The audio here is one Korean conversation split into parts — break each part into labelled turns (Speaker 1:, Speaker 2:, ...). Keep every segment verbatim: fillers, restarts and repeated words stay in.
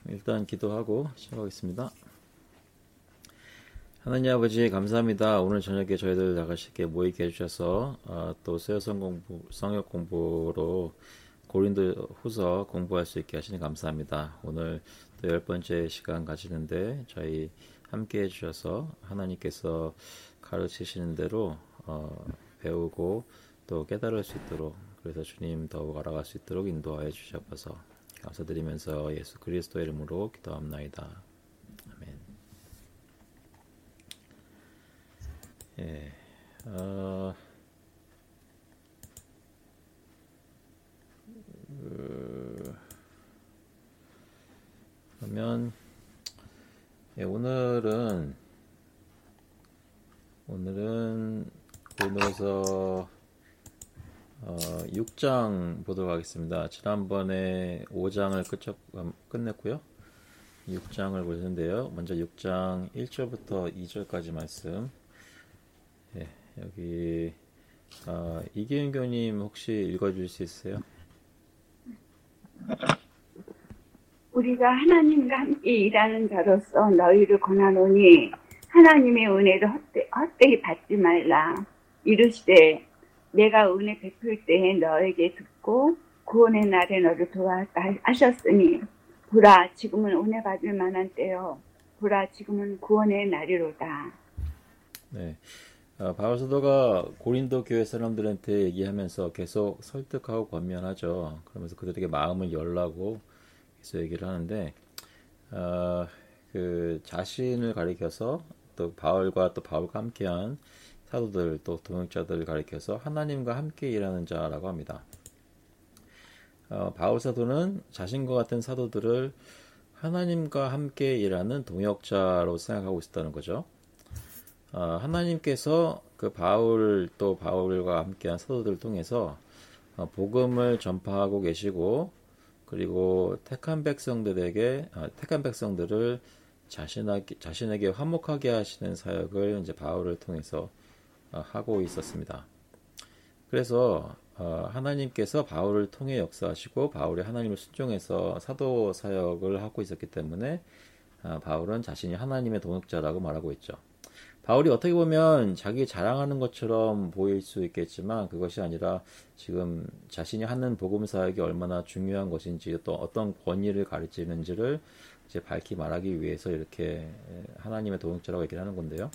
Speaker 1: 일단 기도하고 시작하겠습니다. 하나님 아버지 감사합니다. 오늘 저녁에 저희들 나가시게 모이게 해주셔서 어, 또 새어성 공부, 성역 공부로 고린도 후서 공부할 수 있게 하시니 감사합니다. 오늘 또 열 번째 시간 가지는데 저희 함께 해주셔서 하나님께서 가르치시는 대로 어, 배우고 또 깨달을 수 있도록, 그래서 주님 더욱 알아갈 수 있도록 인도하여 주셔서 감사드리면서 예수 그리스도의 이름으로 기도합나이다. 아멘. 예, 어, 그, 그러면 예, 오늘은 오늘은 고린도서 어, 육 장 보도록 하겠습니다. 지난번에 오 장을 끝, 끝냈고요. 육 장을 보시는데요. 먼저 육 장 일 절부터 이 절까지 말씀. 예, 여기 어, 이기은 교님 혹시 읽어주실 수 있으세요?
Speaker 2: 우리가 하나님과 함께 일하는 자로서 너희를 권하노니 하나님의 은혜를 헛되, 헛되이 받지 말라. 이르시되 내가 은혜 베풀 때에 너에게 듣고 구원의 날에 너를 도왔다 하셨으니 보라 지금은 은혜 받을 만한 때요 보라 지금은 구원의 날이로다.
Speaker 1: 네, 어, 바울 사도가 고린도 교회 사람들한테 얘기하면서 계속 설득하고 권면하죠. 그러면서 그들에게 마음을 열라고 계속 얘기를 하는데 어, 그 자신을 가리켜서 또 바울과 또 바울과 함께한 사도들 또 동역자들을 가리켜서 하나님과 함께 일하는 자라고 합니다. 어, 바울 사도는 자신과 같은 사도들을 하나님과 함께 일하는 동역자로 생각하고 있었다는 거죠. 어, 하나님께서 그 바울 또 바울과 함께한 사도들을 통해서 어, 복음을 전파하고 계시고, 그리고 택한 백성들에게 어, 택한 백성들을 자신에게, 자신에게 화목하게 하시는 사역을 이제 바울을 통해서 어, 하고 있었습니다. 그래서 어, 하나님께서 바울을 통해 역사하시고 바울이 하나님을 순종해서 사도 사역을 하고 있었기 때문에 어, 바울은 자신이 하나님의 동역자라고 말하고 있죠. 바울이 어떻게 보면 자기 자랑하는 것처럼 보일 수 있겠지만 그것이 아니라 지금 자신이 하는 복음 사역이 얼마나 중요한 것인지 또 어떤 권위를 가르치는지를 이제 밝히 말하기 위해서 이렇게 하나님의 동역자라고 얘기를 하는 건데요.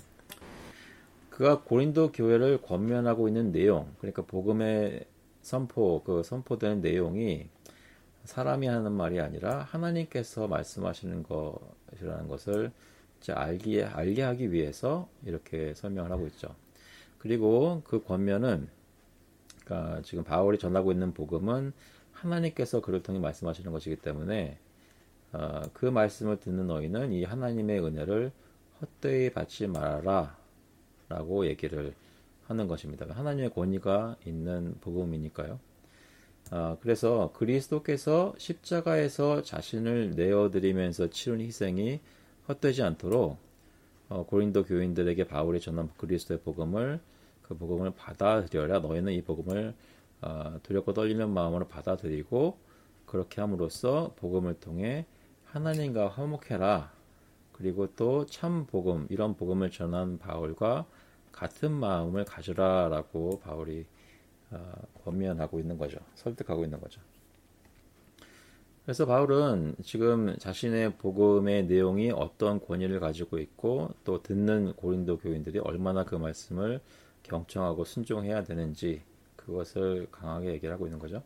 Speaker 1: 그가 고린도 교회를 권면하고 있는 내용, 그러니까 복음의 선포, 그 선포되는 내용이 사람이 하는 말이 아니라 하나님께서 말씀하시는 것이라는 것을 알게, 알게 하기 위해서 이렇게 설명을 하고 있죠. 그리고 그 권면은, 그러니까 지금 바울이 전하고 있는 복음은 하나님께서 그를 통해 말씀하시는 것이기 때문에 어, 그 말씀을 듣는 너희는 이 하나님의 은혜를 헛되이 받지 말아라 라고 얘기를 하는 것입니다. 하나님의 권위가 있는 복음이니까요. 어, 그래서 그리스도께서 십자가에서 자신을 내어드리면서 치른 희생이 헛되지 않도록 어, 고린도 교인들에게 바울이 전한 그리스도의 복음을 그 복음을 받아들여라. 너희는 이 복음을 어, 두렵고 떨리는 마음으로 받아들이고 그렇게 함으로써 복음을 통해 하나님과 화목해라. 그리고 또 참 복음, 이런 복음을 전한 바울과 같은 마음을 가져라라고 바울이 어, 권면하고 있는 거죠. 설득하고 있는 거죠. 그래서 바울은 지금 자신의 복음의 내용이 어떤 권위를 가지고 있고 또 듣는 고린도 교인들이 얼마나 그 말씀을 경청하고 순종해야 되는지 그것을 강하게 얘기를 하고 있는 거죠.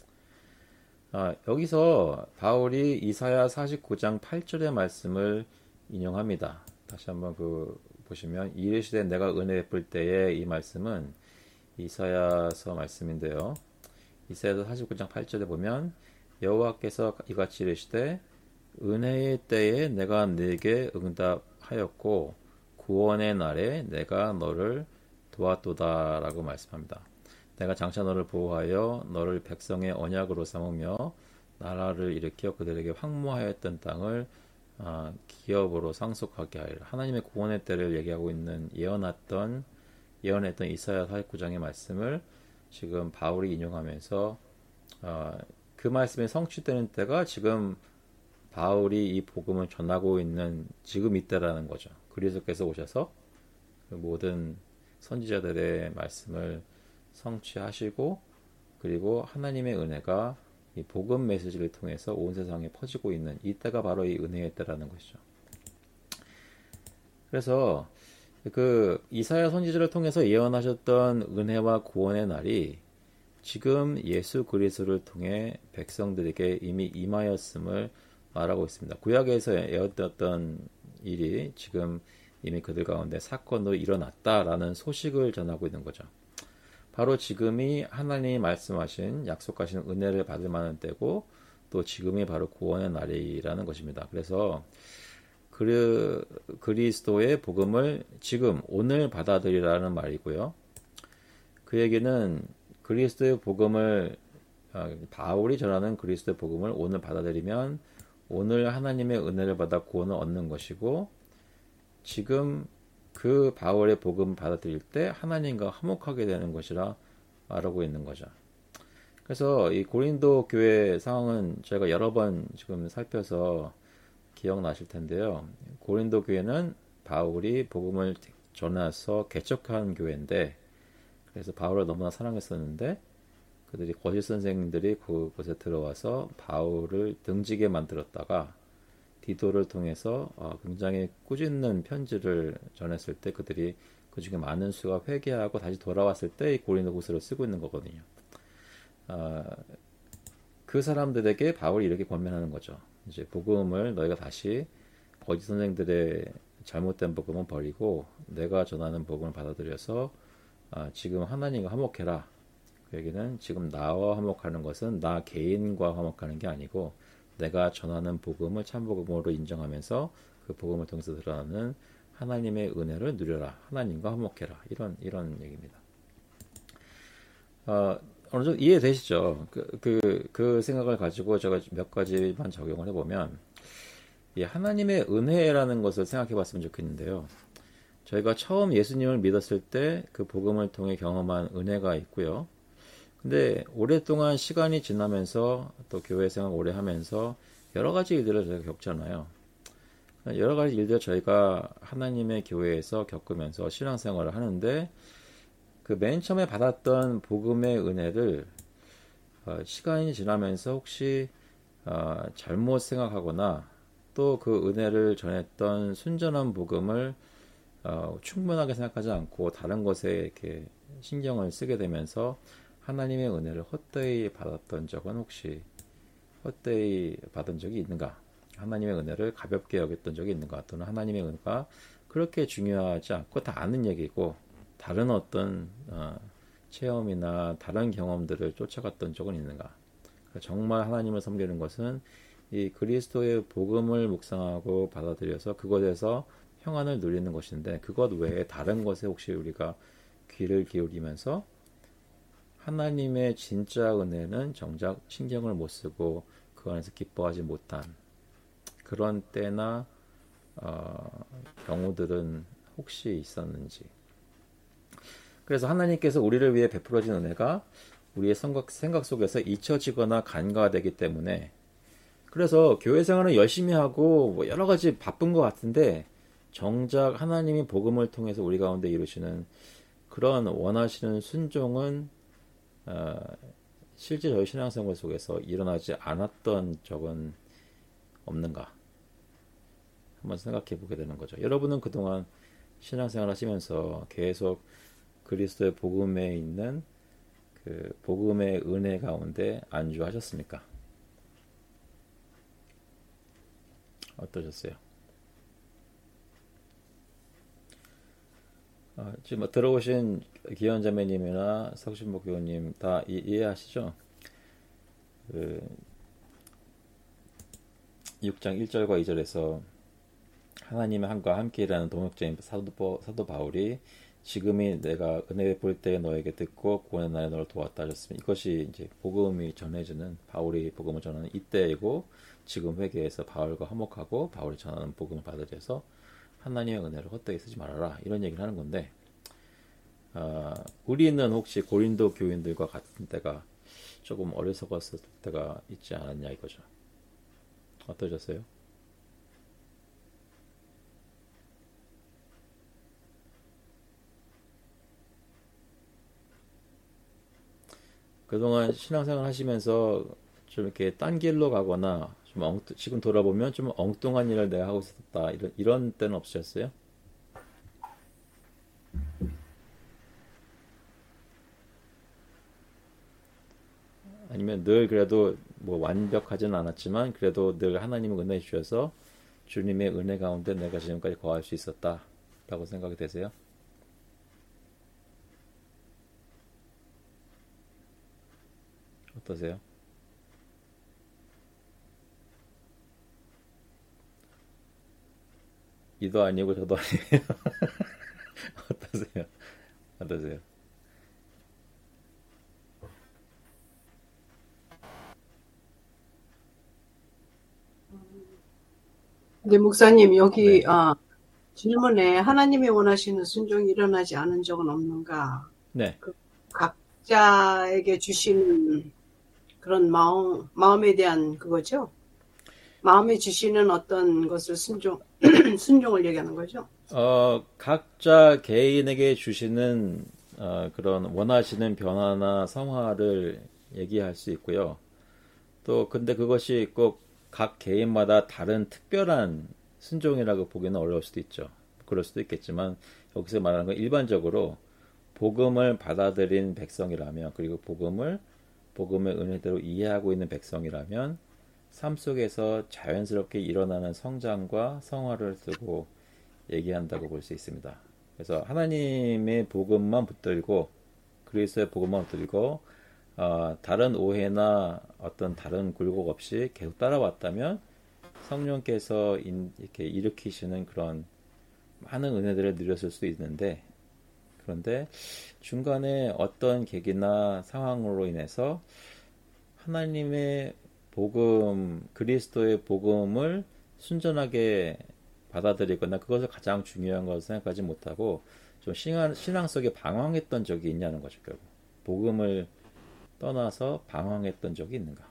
Speaker 1: 아, 여기서 바울이 이사야 사십구 장 팔 절의 말씀을 인용합니다. 다시 한번 그 보시면 이르시되 내가 은혜 베풀 때에, 이 말씀은 이사야서 말씀인데요. 이사야서 사십구 장 팔 절에 보면 여호와께서 이같이 이르시되 은혜의 때에 내가 네게 응답하였고 구원의 날에 내가 너를 도왔도다 라고 말씀합니다. 내가 장차 너를 보호하여 너를 백성의 언약으로 삼으며 나라를 일으켜 그들에게 황무하였던 땅을 어, 기업으로 상속하게 하리라. 하나님의 구원의 때를 얘기하고 있는 예언했던 예언했던 이사야 사십구 장의 말씀을 지금 바울이 인용하면서 어, 그 말씀이 성취되는 때가 지금 바울이 이 복음을 전하고 있는 지금 이때라는 거죠. 그리스도께서 오셔서 그 모든 선지자들의 말씀을 성취하시고 그리고 하나님의 은혜가 이 복음 메시지를 통해서 온 세상에 퍼지고 있는 이때가 바로 이 은혜의 때라는 것이죠. 그래서 그 이사야 선지자를 통해서 예언하셨던 은혜와 구원의 날이 지금 예수 그리스도를 통해 백성들에게 이미 임하였음을 말하고 있습니다. 구약에서 예언되었던 일이 지금 이미 그들 가운데 사건으로 일어났다라는 소식을 전하고 있는 거죠. 바로 지금이 하나님이 말씀하신 약속하신 은혜를 받을 만한 때고 또 지금이 바로 구원의 날이라는 것입니다. 그래서 그, 그리스도의 복음을 지금 오늘 받아들이라는 말이고요. 그 얘기는 그리스도의 복음을 바울이 전하는 그리스도의 복음을 오늘 받아들이면 오늘 하나님의 은혜를 받아 구원을 얻는 것이고 지금 그 바울의 복음을 받아들일 때 하나님과 화목하게 되는 것이라 말하고 있는 거죠. 그래서 이 고린도 교회 상황은 저희가 여러 번 지금 살펴서 기억나실 텐데요. 고린도 교회는 바울이 복음을 전해서 개척한 교회인데 그래서 바울을 너무나 사랑했었는데 그들이 거짓 선생님들이 그곳에 들어와서 바울을 등지게 만들었다가 디도를 통해서 굉장히 꾸짖는 편지를 전했을 때 그들이 그 중에 많은 수가 회개하고 다시 돌아왔을 때 이 고린도후서를 쓰고 있는 거거든요. 그 사람들에게 바울이 이렇게 권면하는 거죠. 이제 복음을 너희가 다시 거짓 선생들의 잘못된 복음은 버리고 내가 전하는 복음을 받아들여서 지금 하나님과 화목해라. 그 얘기는 지금 나와 화목하는 것은 나 개인과 화목하는 게 아니고 내가 전하는 복음을 참복음으로 인정하면서 그 복음을 통해서 드러나는 하나님의 은혜를 누려라. 하나님과 화목해라. 이런 이런 얘기입니다. 어, 어느 정도 이해되시죠? 그, 그, 그 생각을 가지고 제가 몇 가지만 적용을 해보면 이 하나님의 은혜라는 것을 생각해 봤으면 좋겠는데요. 저희가 처음 예수님을 믿었을 때 그 복음을 통해 경험한 은혜가 있고요. 근데 오랫동안 시간이 지나면서 또 교회 생활 오래 하면서 여러 가지 일들을 저희가 겪잖아요. 여러 가지 일들 저희가 하나님의 교회에서 겪으면서 신앙생활을 하는데 그 맨 처음에 받았던 복음의 은혜를 어, 시간이 지나면서 혹시 어, 잘못 생각하거나 또 그 은혜를 전했던 순전한 복음을 어, 충분하게 생각하지 않고 다른 것에 이렇게 신경을 쓰게 되면서 하나님의 은혜를 헛되이 받았던 적은 혹시 헛되이 받은 적이 있는가? 하나님의 은혜를 가볍게 여겼던 적이 있는가? 또는 하나님의 은혜가 그렇게 중요하지 않고 다 아는 얘기고 다른 어떤 어, 체험이나 다른 경험들을 쫓아갔던 적은 있는가? 정말 하나님을 섬기는 것은 이 그리스도의 복음을 묵상하고 받아들여서 그것에서 평안을 누리는 것인데 그것 외에 다른 것에 혹시 우리가 귀를 기울이면서 하나님의 진짜 은혜는 정작 신경을 못 쓰고 그 안에서 기뻐하지 못한 그런 때나 어, 경우들은 혹시 있었는지. 그래서 하나님께서 우리를 위해 베풀어진 은혜가 우리의 생각, 생각 속에서 잊혀지거나 간과되기 때문에 그래서 교회 생활은 열심히 하고 뭐 여러 가지 바쁜 것 같은데 정작 하나님이 복음을 통해서 우리 가운데 이루시는 그런 원하시는 순종은 어, 실제 저희 신앙생활 속에서 일어나지 않았던 적은 없는가 한번 생각해 보게 되는 거죠. 여러분은 그동안 신앙생활 하시면서 계속 그리스도의 복음에 있는 그 복음의 은혜 가운데 안주하셨습니까? 어떠셨어요? 어, 지금 뭐 들어오신 기현자매님이나 석신복 교우님 다 이, 이해하시죠? 그 육 장 일 절과 이 절에서 하나님의 함과 함께라는 동역자인 사도, 사도 바울이 지금이 내가 은혜 베풀 때 너에게 듣고 구원의 날에 너를 도왔다 하셨습니다. 이것이 이제 복음이 전해지는 바울이 복음을 전하는 이때이고 지금 회개에서 바울과 화목하고 바울이 전하는 복음을 받아들여서 하나님의 은혜를 헛되이 쓰지 말아라 이런 얘기를 하는 건데 어, 우리는 혹시 고린도 교인들과 같은 때가 조금 어리석었을 때가 있지 않았냐 이거죠. 어떠셨어요? 그동안 신앙생활 하시면서 좀 이렇게 딴 길로 가거나 좀 엉, 지금 돌아보면 좀 엉뚱한 일을 내가 하고 있었다. 이런, 이런 때는 없으셨어요? 아니면 늘 그래도 뭐 완벽하진 않았지만 그래도 늘 하나님의 은혜 주셔서 주님의 은혜 가운데 내가 지금까지 거할 수 있었다. 라고 생각이 되세요? 어떠세요? 이도 아니고 저도 아니에요. 어떠세요? 어떠세요?
Speaker 3: 근데 목사님 여기
Speaker 1: 네.
Speaker 3: 아, 질문에 하나님이 원하시는 순종이 일어나지 않은 적은 없는가?
Speaker 1: 네.
Speaker 3: 그 각자에게 주시는 그런 마음, 마음에 대한 그거죠? 마음에 주시는 어떤 것을 순종, 순종을 얘기하는 거죠?
Speaker 1: 어, 각자 개인에게 주시는 어, 그런 원하시는 변화나 성화를 얘기할 수 있고요. 또 근데 그것이 꼭 각 개인마다 다른 특별한 순종이라고 보기는 어려울 수도 있죠. 그럴 수도 있겠지만 여기서 말하는 건 일반적으로 복음을 받아들인 백성이라면 그리고 복음을 복음의 은혜대로 이해하고 있는 백성이라면 삶 속에서 자연스럽게 일어나는 성장과 성화를 두고 얘기한다고 볼 수 있습니다. 그래서 하나님의 복음만 붙들고 그리스도의 복음만 붙들고 어, 다른 오해나 어떤 다른 굴곡 없이 계속 따라왔다면 성령께서 인, 이렇게 일으키시는 그런 많은 은혜들을 누렸을 수 있는데 그런데 중간에 어떤 계기나 상황으로 인해서 하나님의 복음, 그리스도의 복음을 순전하게 받아들이거나 그것을 가장 중요한 것을 생각하지 못하고 좀 신앙, 신앙 속에 방황했던 적이 있냐는 거죠, 결국. 복음을 떠나서 방황했던 적이 있는가.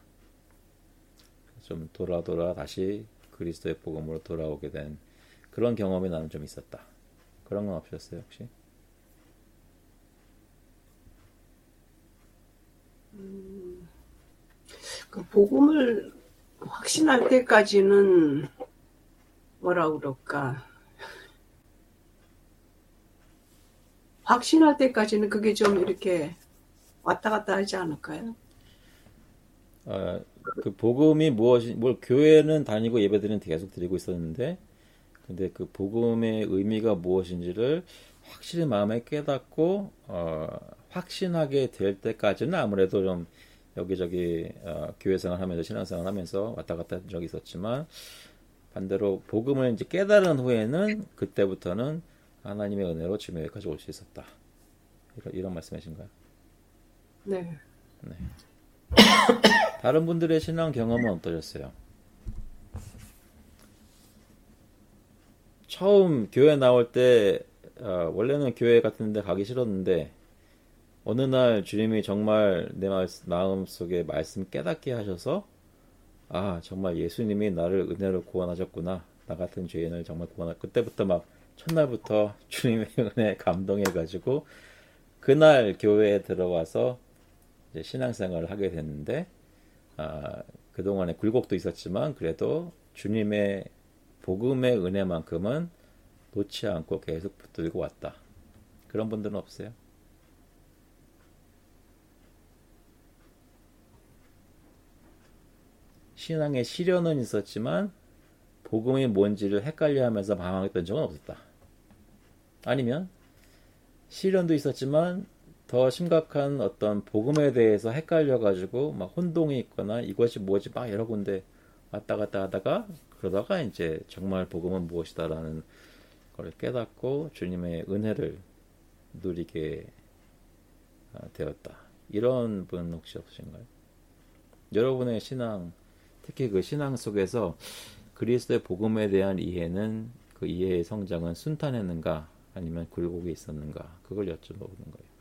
Speaker 1: 좀 돌아 돌아 다시 그리스도의 복음으로 돌아오게 된 그런 경험이 나는 좀 있었다. 그런 건 없으셨어요, 혹시?
Speaker 3: 음, 그 복음을 확신할 때까지는 뭐라 그럴까? 확신할 때까지는 그게 좀 이렇게 왔다 갔다 하지 않을까요?
Speaker 1: 어, 그 복음이 무엇이, 뭘 교회는 다니고 예배드리는 계속 드리고 있었는데, 근데 그 복음의 의미가 무엇인지를 확실히 마음에 깨닫고, 어, 확신하게 될 때까지는 아무래도 좀 여기저기 어, 교회 생활 하면서 신앙생활 하면서 왔다 갔다 한 적이 있었지만, 반대로 복음을 이제 깨달은 후에는 그때부터는 하나님의 은혜로 지금 여기까지 올 수 있었다. 이런, 이런 말씀이신가요?
Speaker 3: 네.
Speaker 1: 네. 다른 분들의 신앙 경험은 어떠셨어요? 처음 교회 나올 때 어, 원래는 교회 같은 데 가기 싫었는데 어느 날 주님이 정말 내 마음 속에 말씀 깨닫게 하셔서 아 정말 예수님이 나를 은혜로 구원하셨구나. 나 같은 죄인을 정말 구원하 그때부터 막 첫날부터 주님의 은혜에 감동해가지고 그날 교회에 들어와서 이제 신앙생활을 하게 됐는데 아, 그동안에 굴곡도 있었지만 그래도 주님의 복음의 은혜만큼은 놓지 않고 계속 붙들고 왔다. 그런 분들은 없어요? 신앙의 시련은 있었지만 복음이 뭔지를 헷갈려하면서 방황했던 적은 없었다. 아니면 시련도 있었지만 더 심각한 어떤 복음에 대해서 헷갈려가지고 막 혼동이 있거나 이것이 뭐지 막 여러 군데 왔다 갔다 하다가 그러다가 이제 정말 복음은 무엇이다라는 걸 깨닫고 주님의 은혜를 누리게 되었다. 이런 분 혹시 없으신가요? 여러분의 신앙, 특히 그 신앙 속에서 그리스도의 복음에 대한 이해는 그 이해의 성장은 순탄했는가 아니면 굴곡이 있었는가 그걸 여쭤보는 거예요.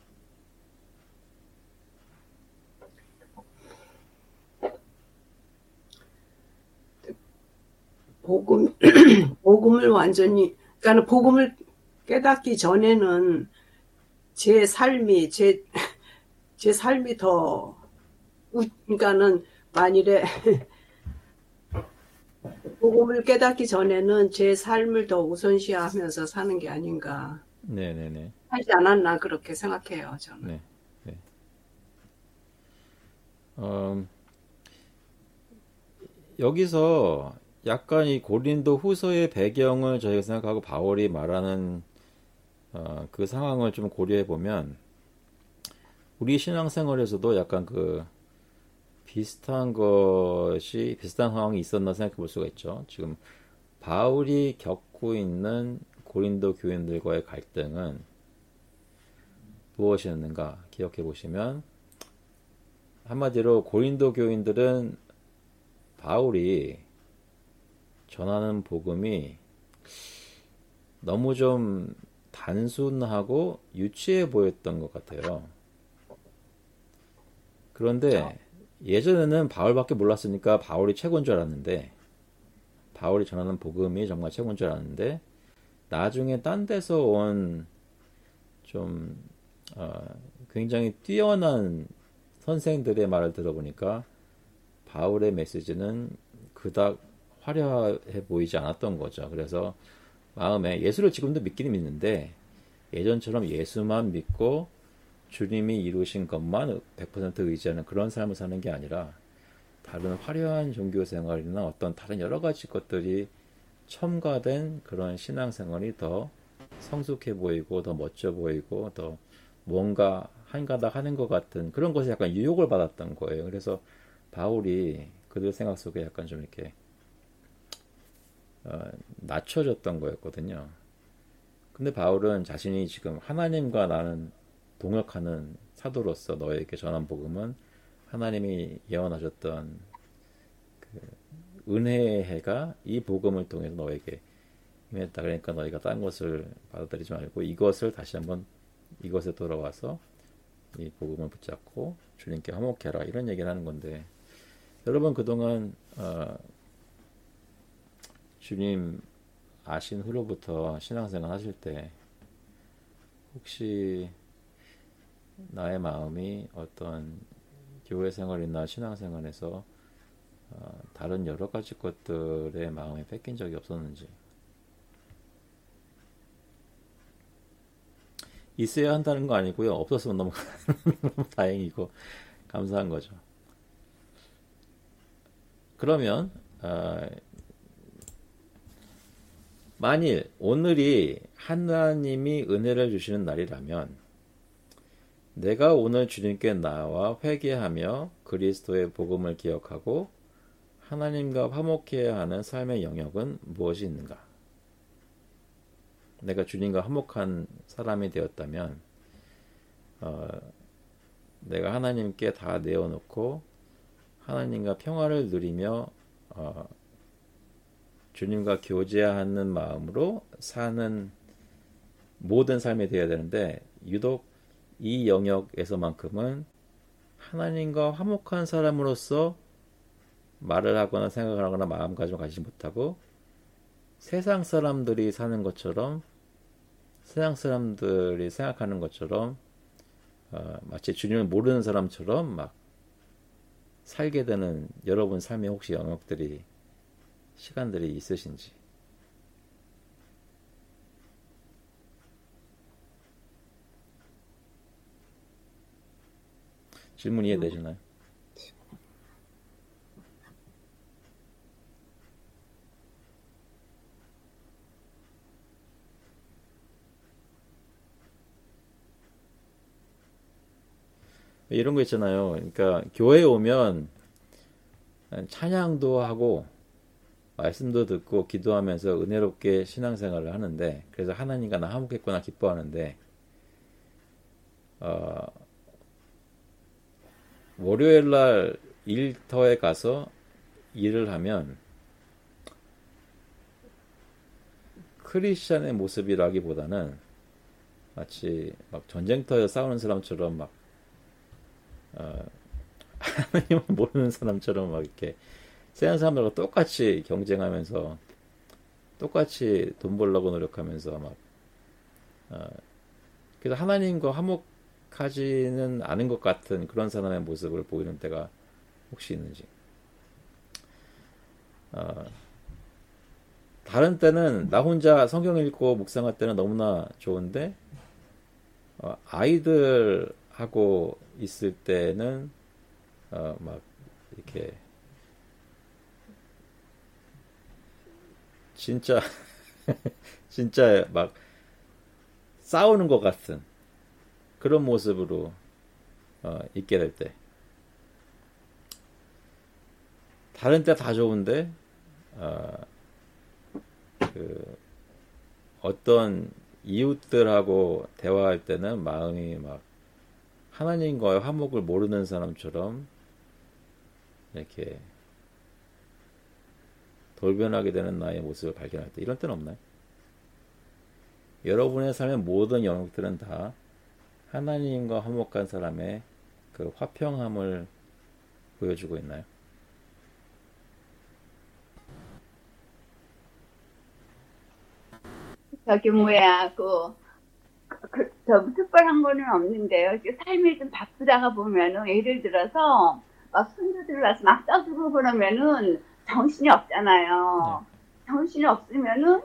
Speaker 3: 복음, 복음을 완전히, 그러니까 복음을 깨닫기 전에는 제 삶이, 제, 제 삶이 더 우- 그러니까는 만일에 복음을 깨닫기 전에는 제 삶을 더 우선시하면서 사는 게 아닌가
Speaker 1: 네네네.
Speaker 3: 하지 않았나 그렇게 생각해요, 저는.
Speaker 1: 네. 네. 음, 여기서 약간 이 고린도 후서의 배경을 저희가 생각하고 바울이 말하는 어, 그 상황을 좀 고려해 보면 우리 신앙생활에서도 약간 그 비슷한 것이 비슷한 상황이 있었나 생각해 볼 수가 있죠. 지금 바울이 겪고 있는 고린도 교인들과의 갈등은 무엇이었는가 기억해 보시면 한마디로 고린도 교인들은 바울이 전하는 복음이 너무 좀 단순하고 유치해 보였던 것 같아요. 그런데 예전에는 바울밖에 몰랐으니까 바울이 최고인 줄 알았는데 바울이 전하는 복음이 정말 최고인 줄 알았는데 나중에 딴 데서 온 좀 어, 굉장히 뛰어난 선생들의 말을 들어보니까 바울의 메시지는 그닥 화려해 보이지 않았던 거죠. 그래서 마음에 예수를 지금도 믿기는 믿는데 예전처럼 예수만 믿고 주님이 이루신 것만 백 퍼센트 의지하는 그런 삶을 사는 게 아니라 다른 화려한 종교 생활이나 어떤 다른 여러 가지 것들이 첨가된 그런 신앙 생활이 더 성숙해 보이고 더 멋져 보이고 더 뭔가 한가닥 하는 것 같은 그런 것에 약간 유혹을 받았던 거예요. 그래서 바울이 그들 생각 속에 약간 좀 이렇게 어, 낮춰졌던 거였거든요. 근데 바울은 자신이 지금 하나님과 나는 동역하는 사도로서 너에게 전한 복음은 하나님이 예언하셨던 그 은혜의 해가 이 복음을 통해서 너에게 임했다. 그러니까 너희가 딴 것을 받아들이지 말고 이것을 다시 한번 이것에 돌아와서 이 복음을 붙잡고 주님께 화목해라 이런 얘기를 하는 건데 여러분 그동안 어, 주님 아신 후로부터 신앙생활 하실 때 혹시 나의 마음이 어떤 교회 생활이나 신앙생활에서 어, 다른 여러 가지 것들의 마음에 뺏긴 적이 없었는지 있어야 한다는 거 아니고요. 없었으면 너무, 너무 다행이고 감사한 거죠. 그러면 어, 만일 오늘이 하나님이 은혜를 주시는 날이라면 내가 오늘 주님께 나와 회개하며 그리스도의 복음을 기억하고 하나님과 화목해야 하는 삶의 영역은 무엇이 있는가? 내가 주님과 화목한 사람이 되었다면 어, 내가 하나님께 다 내어놓고 하나님과 평화를 누리며 어, 주님과 교제하는 마음으로 사는 모든 삶이 되어야 되는데 유독 이 영역에서만큼은 하나님과 화목한 사람으로서 말을 하거나 생각을 하거나 마음가짐을 가지지 못하고 세상 사람들이 사는 것처럼 세상 사람들이 생각하는 것처럼 어, 마치 주님을 모르는 사람처럼 막 살게 되는 여러분 삶의 혹시 영역들이 시간들이 있으신지 질문 이해되시나요? 이런 거 있잖아요. 그러니까 교회에 오면 찬양도 하고 말씀도 듣고 기도하면서 은혜롭게 신앙생활을 하는데 그래서 하나님과 나 화목했구나 기뻐하는데 어, 월요일날 일터에 가서 일을 하면 크리스찬의 모습이라기보다는 마치 막 전쟁터에 싸우는 사람처럼 막 어, 하나님을 모르는 사람처럼 막 이렇게 세상 사람들과 똑같이 경쟁하면서 똑같이 돈 벌려고 노력하면서 막 어, 그래서 하나님과 화목하지는 않은 것 같은 그런 사람의 모습을 보이는 때가 혹시 있는지. 어, 다른 때는 나 혼자 성경 읽고 묵상할 때는 너무나 좋은데 어, 아이들하고 있을 때는 어, 막 이렇게 진짜 진짜 막 싸우는 것 같은 그런 모습으로 어, 있게 될 때, 다른 때 다 좋은데 어, 그 어떤 이웃들하고 대화할 때는 마음이 막 하나님과의 화목을 모르는 사람처럼 이렇게 돌변하게 되는 나의 모습을 발견할 때, 이런 때는 없나요? 여러분의 삶의 모든 영역들은 다 하나님과 화목한 사람의 그 화평함을 보여주고 있나요?
Speaker 2: 저기 뭐야 그, 그, 저 특별한 거는 없는데요. 이렇게 삶이 좀 바쁘다가 보면은 예를 들어서 막 손주들 와서 막 떠들고 그러면은 정신이 없잖아요.
Speaker 1: 네.
Speaker 2: 정신이 없으면은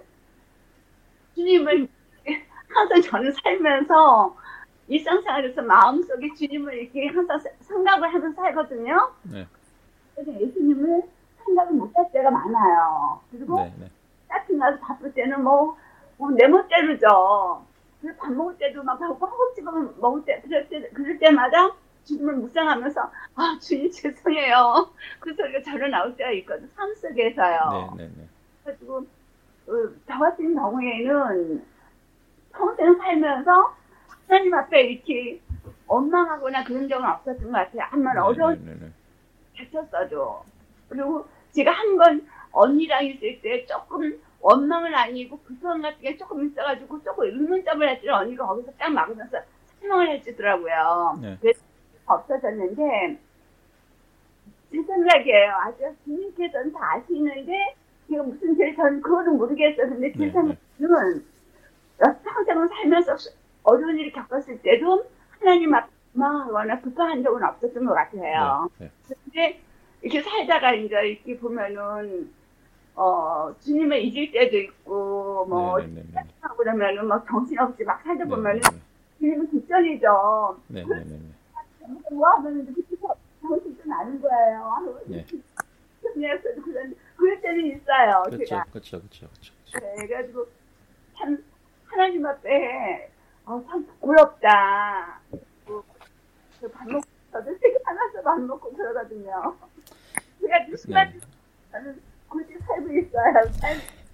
Speaker 2: 주님을 항상 저는 살면서 일상생활에서 마음속에 주님을 이렇게 항상 생각을 하면서 살거든요.
Speaker 1: 네.
Speaker 2: 그래서 예수님을 생각을 못할 때가 많아요. 그리고
Speaker 1: 네, 네.
Speaker 2: 짜증 나서 바쁠 때는 뭐, 뭐 내멋대로죠. 그리고 밥 먹을 때도 막 하고 허겁지겁 먹을 때 그럴 때 그럴 때마다 주님을 묵상하면서 아 주님 죄송해요. 그 소리가 저로 나올 때가 있거든. 삶 속에서요.
Speaker 1: 네, 네, 네.
Speaker 2: 그래가지고 어, 저 같은 경우에는 평생 살면서 하나님 앞에 이렇게 원망하거나 그런 적은 없었던 것 같아요. 한번
Speaker 1: 네,
Speaker 2: 어려운
Speaker 1: 네, 네, 네.
Speaker 2: 다쳤어도. 그리고 제가 한 번 언니랑 있을 때 조금 원망은 아니고 불평 같은 게 조금 있어가지고 조금 의문점을 했더니 언니가 거기서 딱 막으면서 설명을 해주더라고요.
Speaker 1: 네.
Speaker 2: 그래서 없어졌는데 제 생각이에요. 아주 주님께서는 다 아시는데 제가 무슨 죄를 저는 그거는 모르겠어요. 근데 제
Speaker 1: 네,
Speaker 2: 생각은 평생을 살면서 어려운 일을 겪었을 때도 하나님 앞에 원망하거나 불평한 적은 없었던 것 같아요.
Speaker 1: 네,
Speaker 2: 근데 이렇게 살다가 이제 이렇게 보면은 어 주님을 잊을 때도 있고 뭐
Speaker 1: 네, 네, 네, 네.
Speaker 2: 하고 그러면은 막 정신없이 막 살다
Speaker 1: 네,
Speaker 2: 보면은
Speaker 1: 네, 네.
Speaker 2: 주님은 뒷전이죠.
Speaker 1: 네, 네, 네, 네.
Speaker 2: 뭐 하면 그때서 정신도 나는 거예요.
Speaker 1: 네.
Speaker 2: 그냥 그런 그럴 때는 있어요.
Speaker 1: 그렇죠,
Speaker 2: 제가.
Speaker 1: 그렇죠, 그렇죠, 그렇죠.
Speaker 2: 네, 그래가지고 참 하나님 앞에 어, 참 부끄럽다. 그 밥 먹고 저도 되게 하나서 밥 먹고 그러거든요. 그래가지고 시간
Speaker 1: 네.
Speaker 2: 저는 굳이 살고 있어요. 살...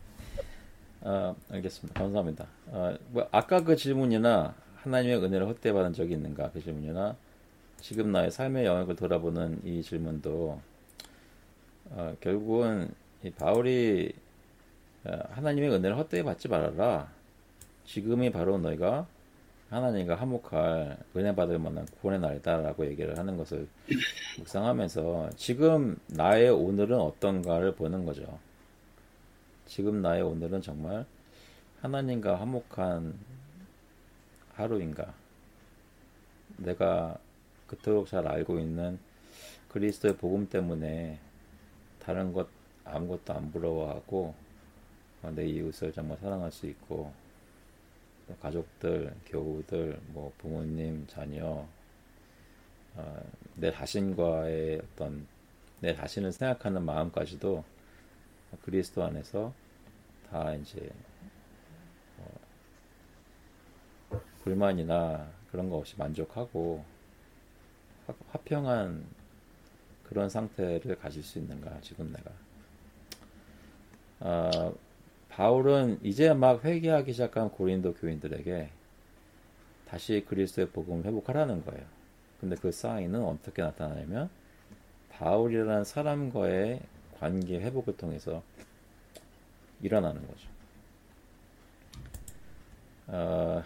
Speaker 1: 아, 알겠습니다. 감사합니다. 아, 뭐 아까 그 질문이나 하나님의 은혜를 헛되이 받은 적이 있는가 그 질문이나 지금 나의 삶의 영역을 돌아보는 이 질문도 어, 결국은 이 바울이 어, 하나님의 은혜를 헛되이 받지 말아라. 지금이 바로 너희가 하나님과 화목할 은혜 받을 만한 구원의 날이다라고 얘기를 하는 것을 묵상하면서 지금 나의 오늘은 어떤가를 보는 거죠. 지금 나의 오늘은 정말 하나님과 화목한 하루인가? 내가 그토록 잘 알고 있는 그리스도의 복음 때문에 다른 것 아무것도 안 부러워하고 내 이웃을 정말 사랑할 수 있고 가족들, 교우들, 뭐 부모님, 자녀, 어, 내 자신과의 어떤 내 자신을 생각하는 마음까지도 그리스도 안에서 다 이제 어, 불만이나 그런 거 없이 만족하고 화, 화평한 그런 상태를 가질 수 있는가 지금 내가. 어, 바울은 이제 막 회개하기 시작한 고린도 교인들에게 다시 그리스도의 복음을 회복하라는 거예요. 근데 그 사인은 어떻게 나타나냐면 바울이라는 사람과의 관계 회복을 통해서 일어나는 거죠. 어,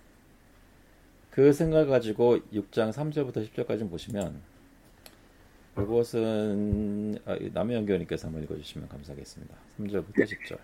Speaker 1: 그 생각을 가지고 육 장 삼 절부터 십 절까지 보시면 그것은 아, 남영교님께서 한번 읽어주시면 감사하겠습니다. 삼 절부터 십 절.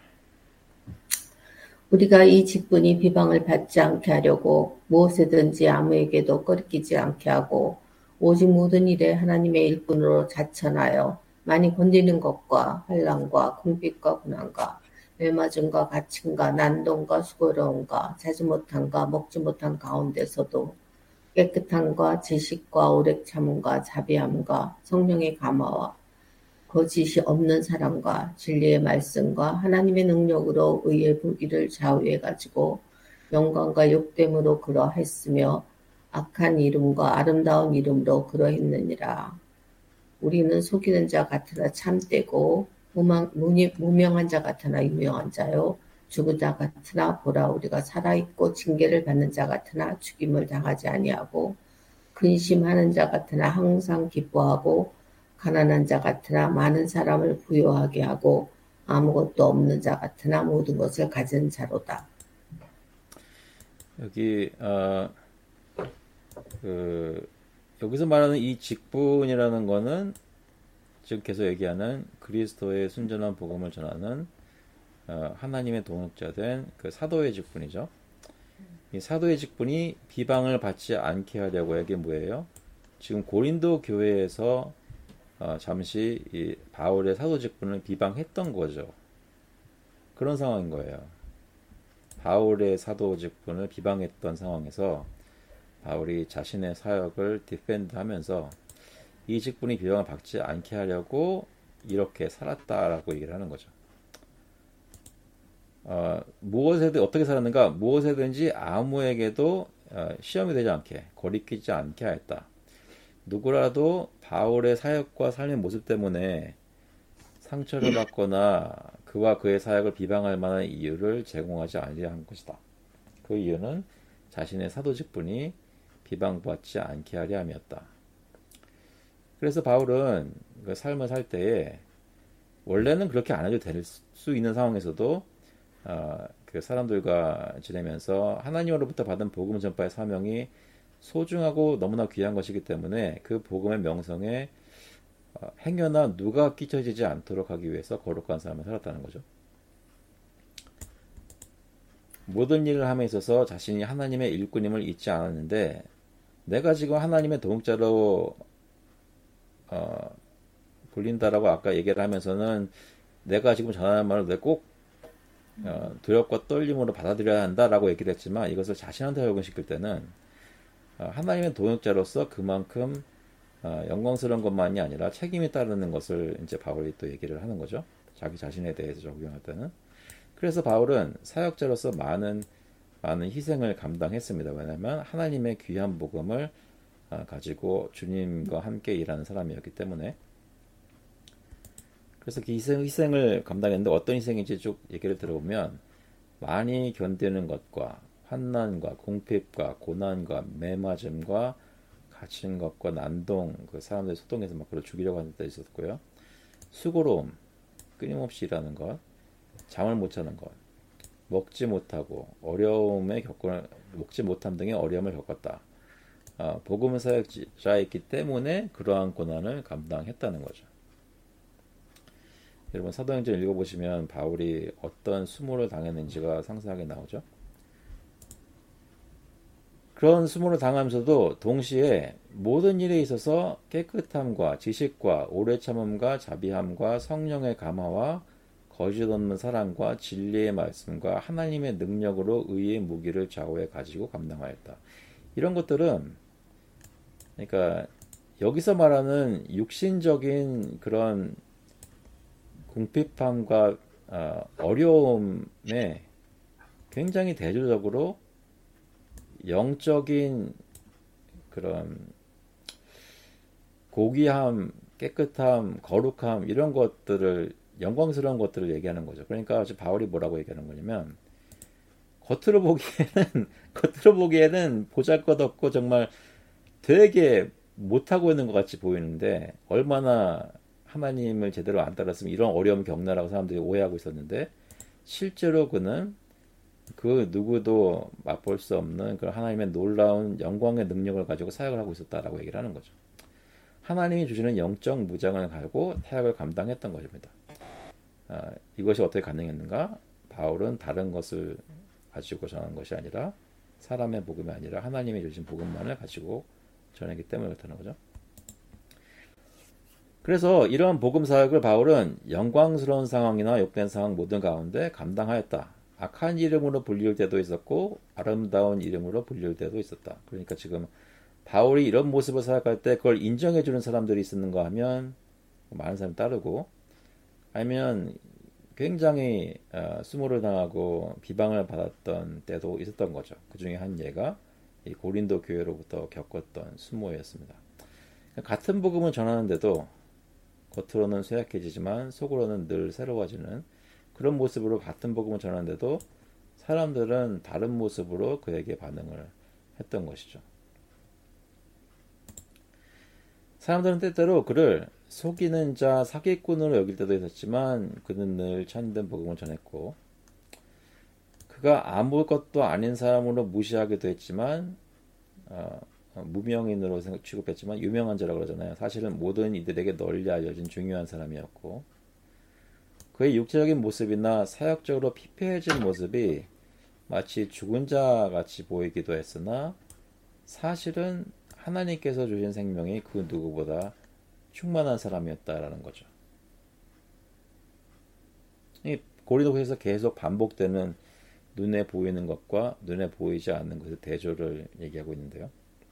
Speaker 4: 우리가 이 직분이 비방을 받지 않게 하려고 무엇이든지 아무에게도 꺼리끼지 않게 하고 오직 모든 일에 하나님의 일꾼으로 자천하여 많이 건드리는 것과 환난과 궁핍과 고난과 매맞음과 갇힘과 난동과 수고로움과 자지 못함과 먹지 못한 가운데서도 깨끗함과 지식과 오래 참음과 자비함과 성령의 감화와 거짓이 없는 사랑과 진리의 말씀과 하나님의 능력으로 의의 불기를 좌우해 가지고 영광과 욕됨으로 그러했으며 악한 이름과 아름다운 이름으로 그러했느니라. 우리는 속이는 자 같으나 참되고 무망, 무니, 무명한 자 같으나 유명한 자요 죽은 자 같으나 보라 우리가 살아있고 징계를 받는 자 같으나 죽임을 당하지 아니하고 근심하는 자 같으나 항상 기뻐하고 가난한 자 같으나 많은 사람을 부유하게 하고 아무것도 없는 자 같으나 모든 것을 가진 자로다.
Speaker 1: 여기 어, 그 여기서 말하는 이 직분이라는 거는 지금 계속 얘기하는 그리스도의 순전한 복음을 전하는 어, 하나님의 동역자된 그 사도의 직분이죠. 이 사도의 직분이 비방을 받지 않게 하려고 이게 뭐예요? 지금 고린도 교회에서 어, 잠시 이 바울의 사도 직분을 비방했던 거죠. 그런 상황인 거예요. 바울의 사도 직분을 비방했던 상황에서 바울이 자신의 사역을 디펜드하면서 이 직분이 비방을 받지 않게 하려고 이렇게 살았다라고 얘기를 하는 거죠. 어, 무엇에든 어떻게 살았는가? 무엇에든지 아무에게도 어, 시험이 되지 않게, 거리끼지 않게 하였다. 누구라도 바울의 사역과 삶의 모습 때문에 상처를 받거나 그와 그의 사역을 비방할 만한 이유를 제공하지 아니한 것이다. 그 이유는 자신의 사도 직분이 비방받지 않게 하려 함이었다. 그래서 바울은 그 삶을 살 때에 원래는 그렇게 안 해도 될 수 있는 상황에서도 어, 그 사람들과 지내면서 하나님으로부터 받은 복음 전파의 사명이 소중하고 너무나 귀한 것이기 때문에 그 복음의 명성에 어, 행여나 누가 끼쳐지지 않도록 하기 위해서 거룩한 삶을 살았다는 거죠. 모든 일을 함에 있어서 자신이 하나님의 일꾼임을 잊지 않았는데 내가 지금 하나님의 동역자로 어, 불린다라고 아까 얘기를 하면서는 내가 지금 전하는 말을 왜 꼭 어, 두렵고 떨림으로 받아들여야 한다라고 얘기를 했지만 이것을 자신한테 적용시킬 때는 어, 하나님의 동역자로서 그만큼 어, 영광스러운 것만이 아니라 책임이 따르는 것을 이제 바울이 또 얘기를 하는 거죠. 자기 자신에 대해서 적용할 때는. 그래서 바울은 사역자로서 많은 많은 희생을 감당했습니다. 왜냐하면 하나님의 귀한 복음을 어, 가지고 주님과 함께 일하는 사람이었기 때문에. 그래서 그 희생, 희생을 감당했는데 어떤 희생인지 쭉 얘기를 들어보면 많이 견디는 것과 환난과 궁핍과 고난과 매맞음과 갇힌 것과 난동, 그 사람들이 소동해서 막 그걸 죽이려고 하는 때도 있었고요. 수고로움, 끊임없이 일하는 것, 잠을 못 자는 것, 먹지 못하고 어려움에 겪고 먹지 못함 등의 어려움을 겪었다. 어, 복음 사역자였기 때문에 그러한 고난을 감당했다는 거죠. 여러분 사도행전 읽어보시면 바울이 어떤 수모를 당했는지가 상세하게 나오죠. 그런 수모를 당하면서도 동시에 모든 일에 있어서 깨끗함과 지식과 오래 참음과 자비함과 성령의 감화와 거짓 없는 사랑과 진리의 말씀과 하나님의 능력으로 의의 무기를 좌우해 가지고 감당하였다. 이런 것들은 그러니까 여기서 말하는 육신적인 그런 궁핍함과 어, 어려움에 굉장히 대조적으로 영적인 그런 고귀함, 깨끗함, 거룩함 이런 것들을 영광스러운 것들을 얘기하는 거죠. 그러니까 지금 바울이 뭐라고 얘기하는 거냐면 겉으로 보기에는 겉으로 보기에는 보잘것없고 정말 되게 못하고 있는 것 같이 보이는데 얼마나 하나님을 제대로 안 따랐으면 이런 어려움 겪나라고 사람들이 오해하고 있었는데 실제로 그는 그 누구도 맛볼 수 없는 그런 하나님의 놀라운 영광의 능력을 가지고 사역을 하고 있었다라고 얘기를 하는 거죠. 하나님이 주시는 영적 무장을 가지고 사역을 감당했던 것입니다. 아, 이것이 어떻게 가능했는가? 바울은 다른 것을 가지고 전하는 것이 아니라 사람의 복음이 아니라 하나님이 주신 복음만을 가지고 전하기 때문에 그렇다는 거죠. 그래서 이러한 복음 사역을 바울은 영광스러운 상황이나 욕된 상황 모든 가운데 감당하였다. 악한 이름으로 불릴 때도 있었고 아름다운 이름으로 불릴 때도 있었다. 그러니까 지금 바울이 이런 모습을 사역할 때 그걸 인정해주는 사람들이 있었는가 하면 많은 사람이 따르고, 아니면 굉장히 어, 수모를 당하고 비방을 받았던 때도 있었던 거죠. 그 중에 한 예가 이 고린도 교회로부터 겪었던 수모였습니다. 같은 복음을 전하는데도 겉으로는 쇠약해지지만 속으로는 늘 새로워지는 그런 모습으로 같은 복음을 전하는데도 사람들은 다른 모습으로 그에게 반응을 했던 것이죠. 사람들은 때때로 그를 속이는 자, 사기꾼으로 여길 때도 있었지만 그는 늘 참된 복음을 전했고, 그가 아무것도 아닌 사람으로 무시하기도 했지만 어, 무명인으로 취급했지만 유명한 자라고 그러잖아요. 사실은 모든 이들에게 널리 알려진 중요한 사람이었고, 그의 육체적인 모습이나 사역적으로 피폐해진 모습이 마치 죽은 자 같이 보이기도 했으나 사실은 하나님께서 주신 생명이 그 누구보다 충만한 사람이었다라는 거죠. 이 고린도서에서 계속 반복되는 눈에 보이는 것과 눈에 보이지 않는 것의 대조를 얘기하고 있는데요.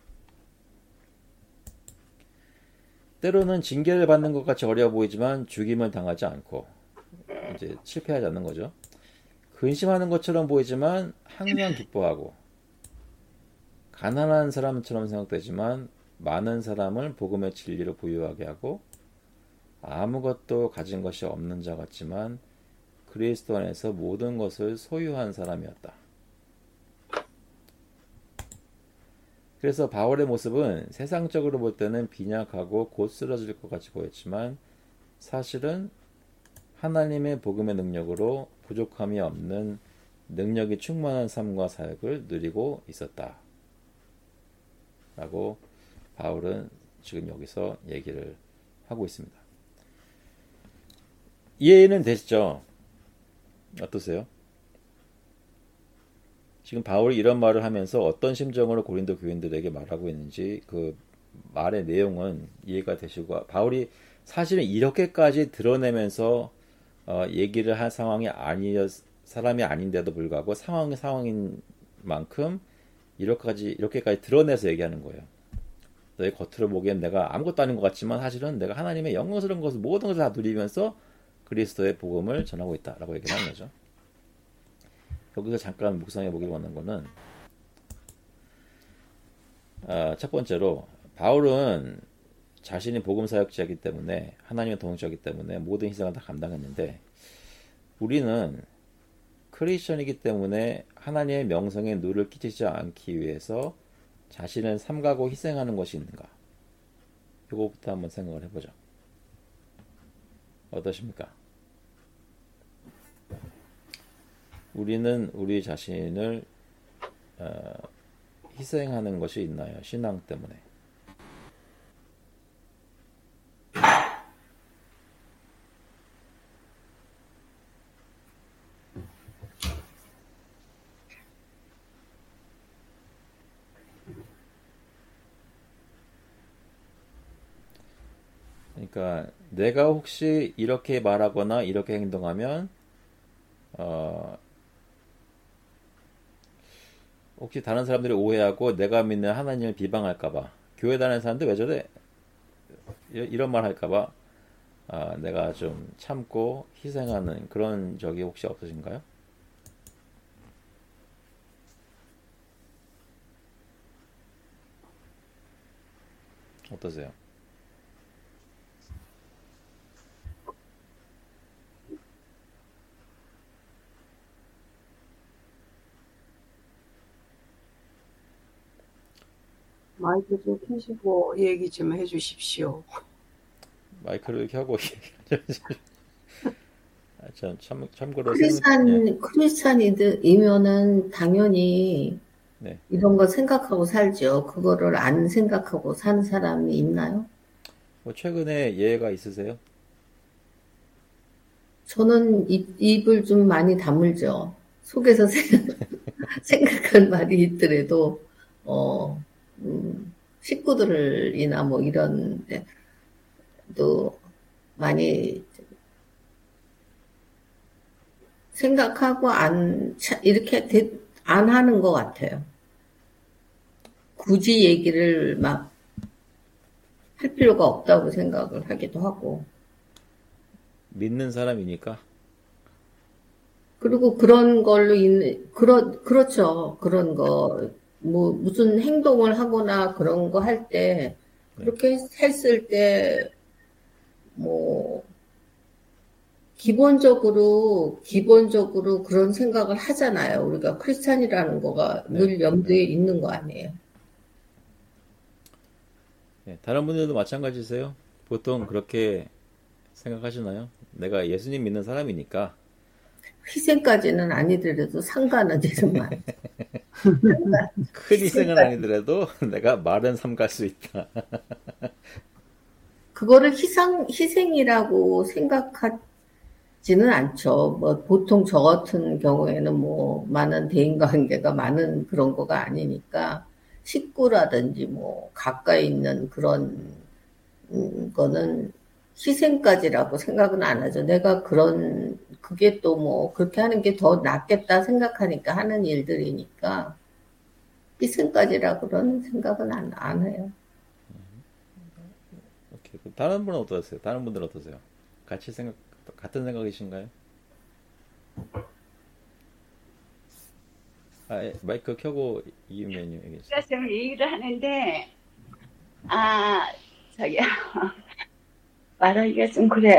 Speaker 1: 때로는 징계를 받는 것 같이 어려워 보이지만 죽임을 당하지 않고 이제 실패하지 않는 거죠. 근심하는 것처럼 보이지만 항상 기뻐하고, 가난한 사람처럼 생각되지만 많은 사람을 복음의 진리로 부유하게 하고, 아무것도 가진 것이 없는 자 같지만 그리스도 안에서 모든 것을 소유한 사람이었다. 그래서 바울의 모습은 세상적으로 볼 때는 빈약하고 곧 쓰러질 것 같이 보였지만 사실은 하나님의 복음의 능력으로 부족함이 없는 능력이 충만한 삶과 사역을 누리고 있었다. 라고 바울은 지금 여기서 얘기를 하고 있습니다. 이해는 되시죠? 어떠세요? 지금 바울이 이런 말을 하면서 어떤 심정으로 고린도 교인들에게 말하고 있는지 그 말의 내용은 이해가 되시고, 바울이 사실은 이렇게까지 드러내면서 어, 얘기를 할 상황이 아니었, 사람이 아닌데도 불구하고 상황이 상황인 만큼 이렇게까지, 이렇게까지 드러내서 얘기하는 거예요. 너의 겉으로 보기엔 내가 아무것도 아닌 것 같지만 사실은 내가 하나님의 영광스러운 것을 모든 것을 다 누리면서 그리스도의 복음을 전하고 있다라고 얘기를 하는 거죠. 여기서 잠깐 묵상해 보길 원하는 거는, 어, 첫 번째로 바울은 자신이 복음 사역자이기 때문에, 하나님의 동역자이기 때문에 모든 희생을 다 감당했는데, 우리는 크리스천이기 때문에 하나님의 명성에 누를 끼치지 않기 위해서 자신을 삼가고 희생하는 것이 있는가? 이거부터 한번 생각을 해보죠. 어떠십니까? 우리는 우리 자신을 어, 희생하는 것이 있나요? 신앙 때문에. 그러니까 내가 혹시 이렇게 말하거나 이렇게 행동하면 어, 혹시 다른 사람들이 오해하고 내가 믿는 하나님을 비방할까봐, 교회 다니는 사람들 왜 저래? 이런 말 할까봐 아, 내가 좀 참고 희생하는 그런 적이 혹시 없으신가요? 어떠세요?
Speaker 3: 마이크 좀 켜시고 얘기 좀 해주십시오.
Speaker 1: 마이크를 켜고 아, 참, 참, 참고로
Speaker 4: 크리스찬,
Speaker 1: 생...
Speaker 4: 크리스찬이면은 당연히
Speaker 1: 네.
Speaker 4: 이런 거 생각하고 살죠. 그거를 안 생각하고 사는 사람이 있나요?
Speaker 1: 뭐 최근에 예가 있으세요?
Speaker 4: 저는 입, 입을 좀 많이 다물죠. 속에서 생각, 생각한 말이 있더라도 어, 음, 식구들이나 뭐 이런 또 많이 생각하고 안, 이렇게 안 하는 것 같아요. 굳이 얘기를 막 할 필요가 없다고 생각을 하기도 하고.
Speaker 1: 믿는 사람이니까.
Speaker 4: 그리고 그런 걸로 있는, 그렇, 그렇죠. 그런 거, 뭐, 무슨 행동을 하거나 그런 거 할 때,
Speaker 1: 네.
Speaker 4: 그렇게 했을 때, 뭐, 기본적으로, 기본적으로 그런 생각을 하잖아요. 우리가 크리스찬이라는 거가
Speaker 1: 네.
Speaker 4: 늘 염두에 있는 거 아니에요.
Speaker 1: 네, 다른 분들도 마찬가지세요? 보통 그렇게 생각하시나요? 내가 예수님 믿는 사람이니까.
Speaker 4: 희생까지는 아니더라도 상관은 있지만.
Speaker 1: 큰 희생은 아니더라도 내가 마른 삶 갈 수 있다.
Speaker 4: 그거를 희생, 희생이라고 생각하지는 않죠. 뭐, 보통 저 같은 경우에는 뭐, 많은 대인관계가 많은 그런 거가 아니니까, 식구라든지 뭐, 가까이 있는 그런 음, 거는 희생까지라고 생각은 안 하죠. 내가 그런, 그게 또 뭐, 그렇게 하는 게 더 낫겠다 생각하니까 하는 일들이니까, 희생까지라고 그런 생각은 안, 안 해요.
Speaker 1: 오케이. 그럼 다른 분은 어떠세요? 다른 분들은 어떠세요? 같이 생각, 같은 생각이신가요? 아, 예, 마이크 켜고 이유면님 얘기해주세요.
Speaker 2: 제가 지금 얘기를 하는데, 아, 저기, 말하기가 좀 그래요.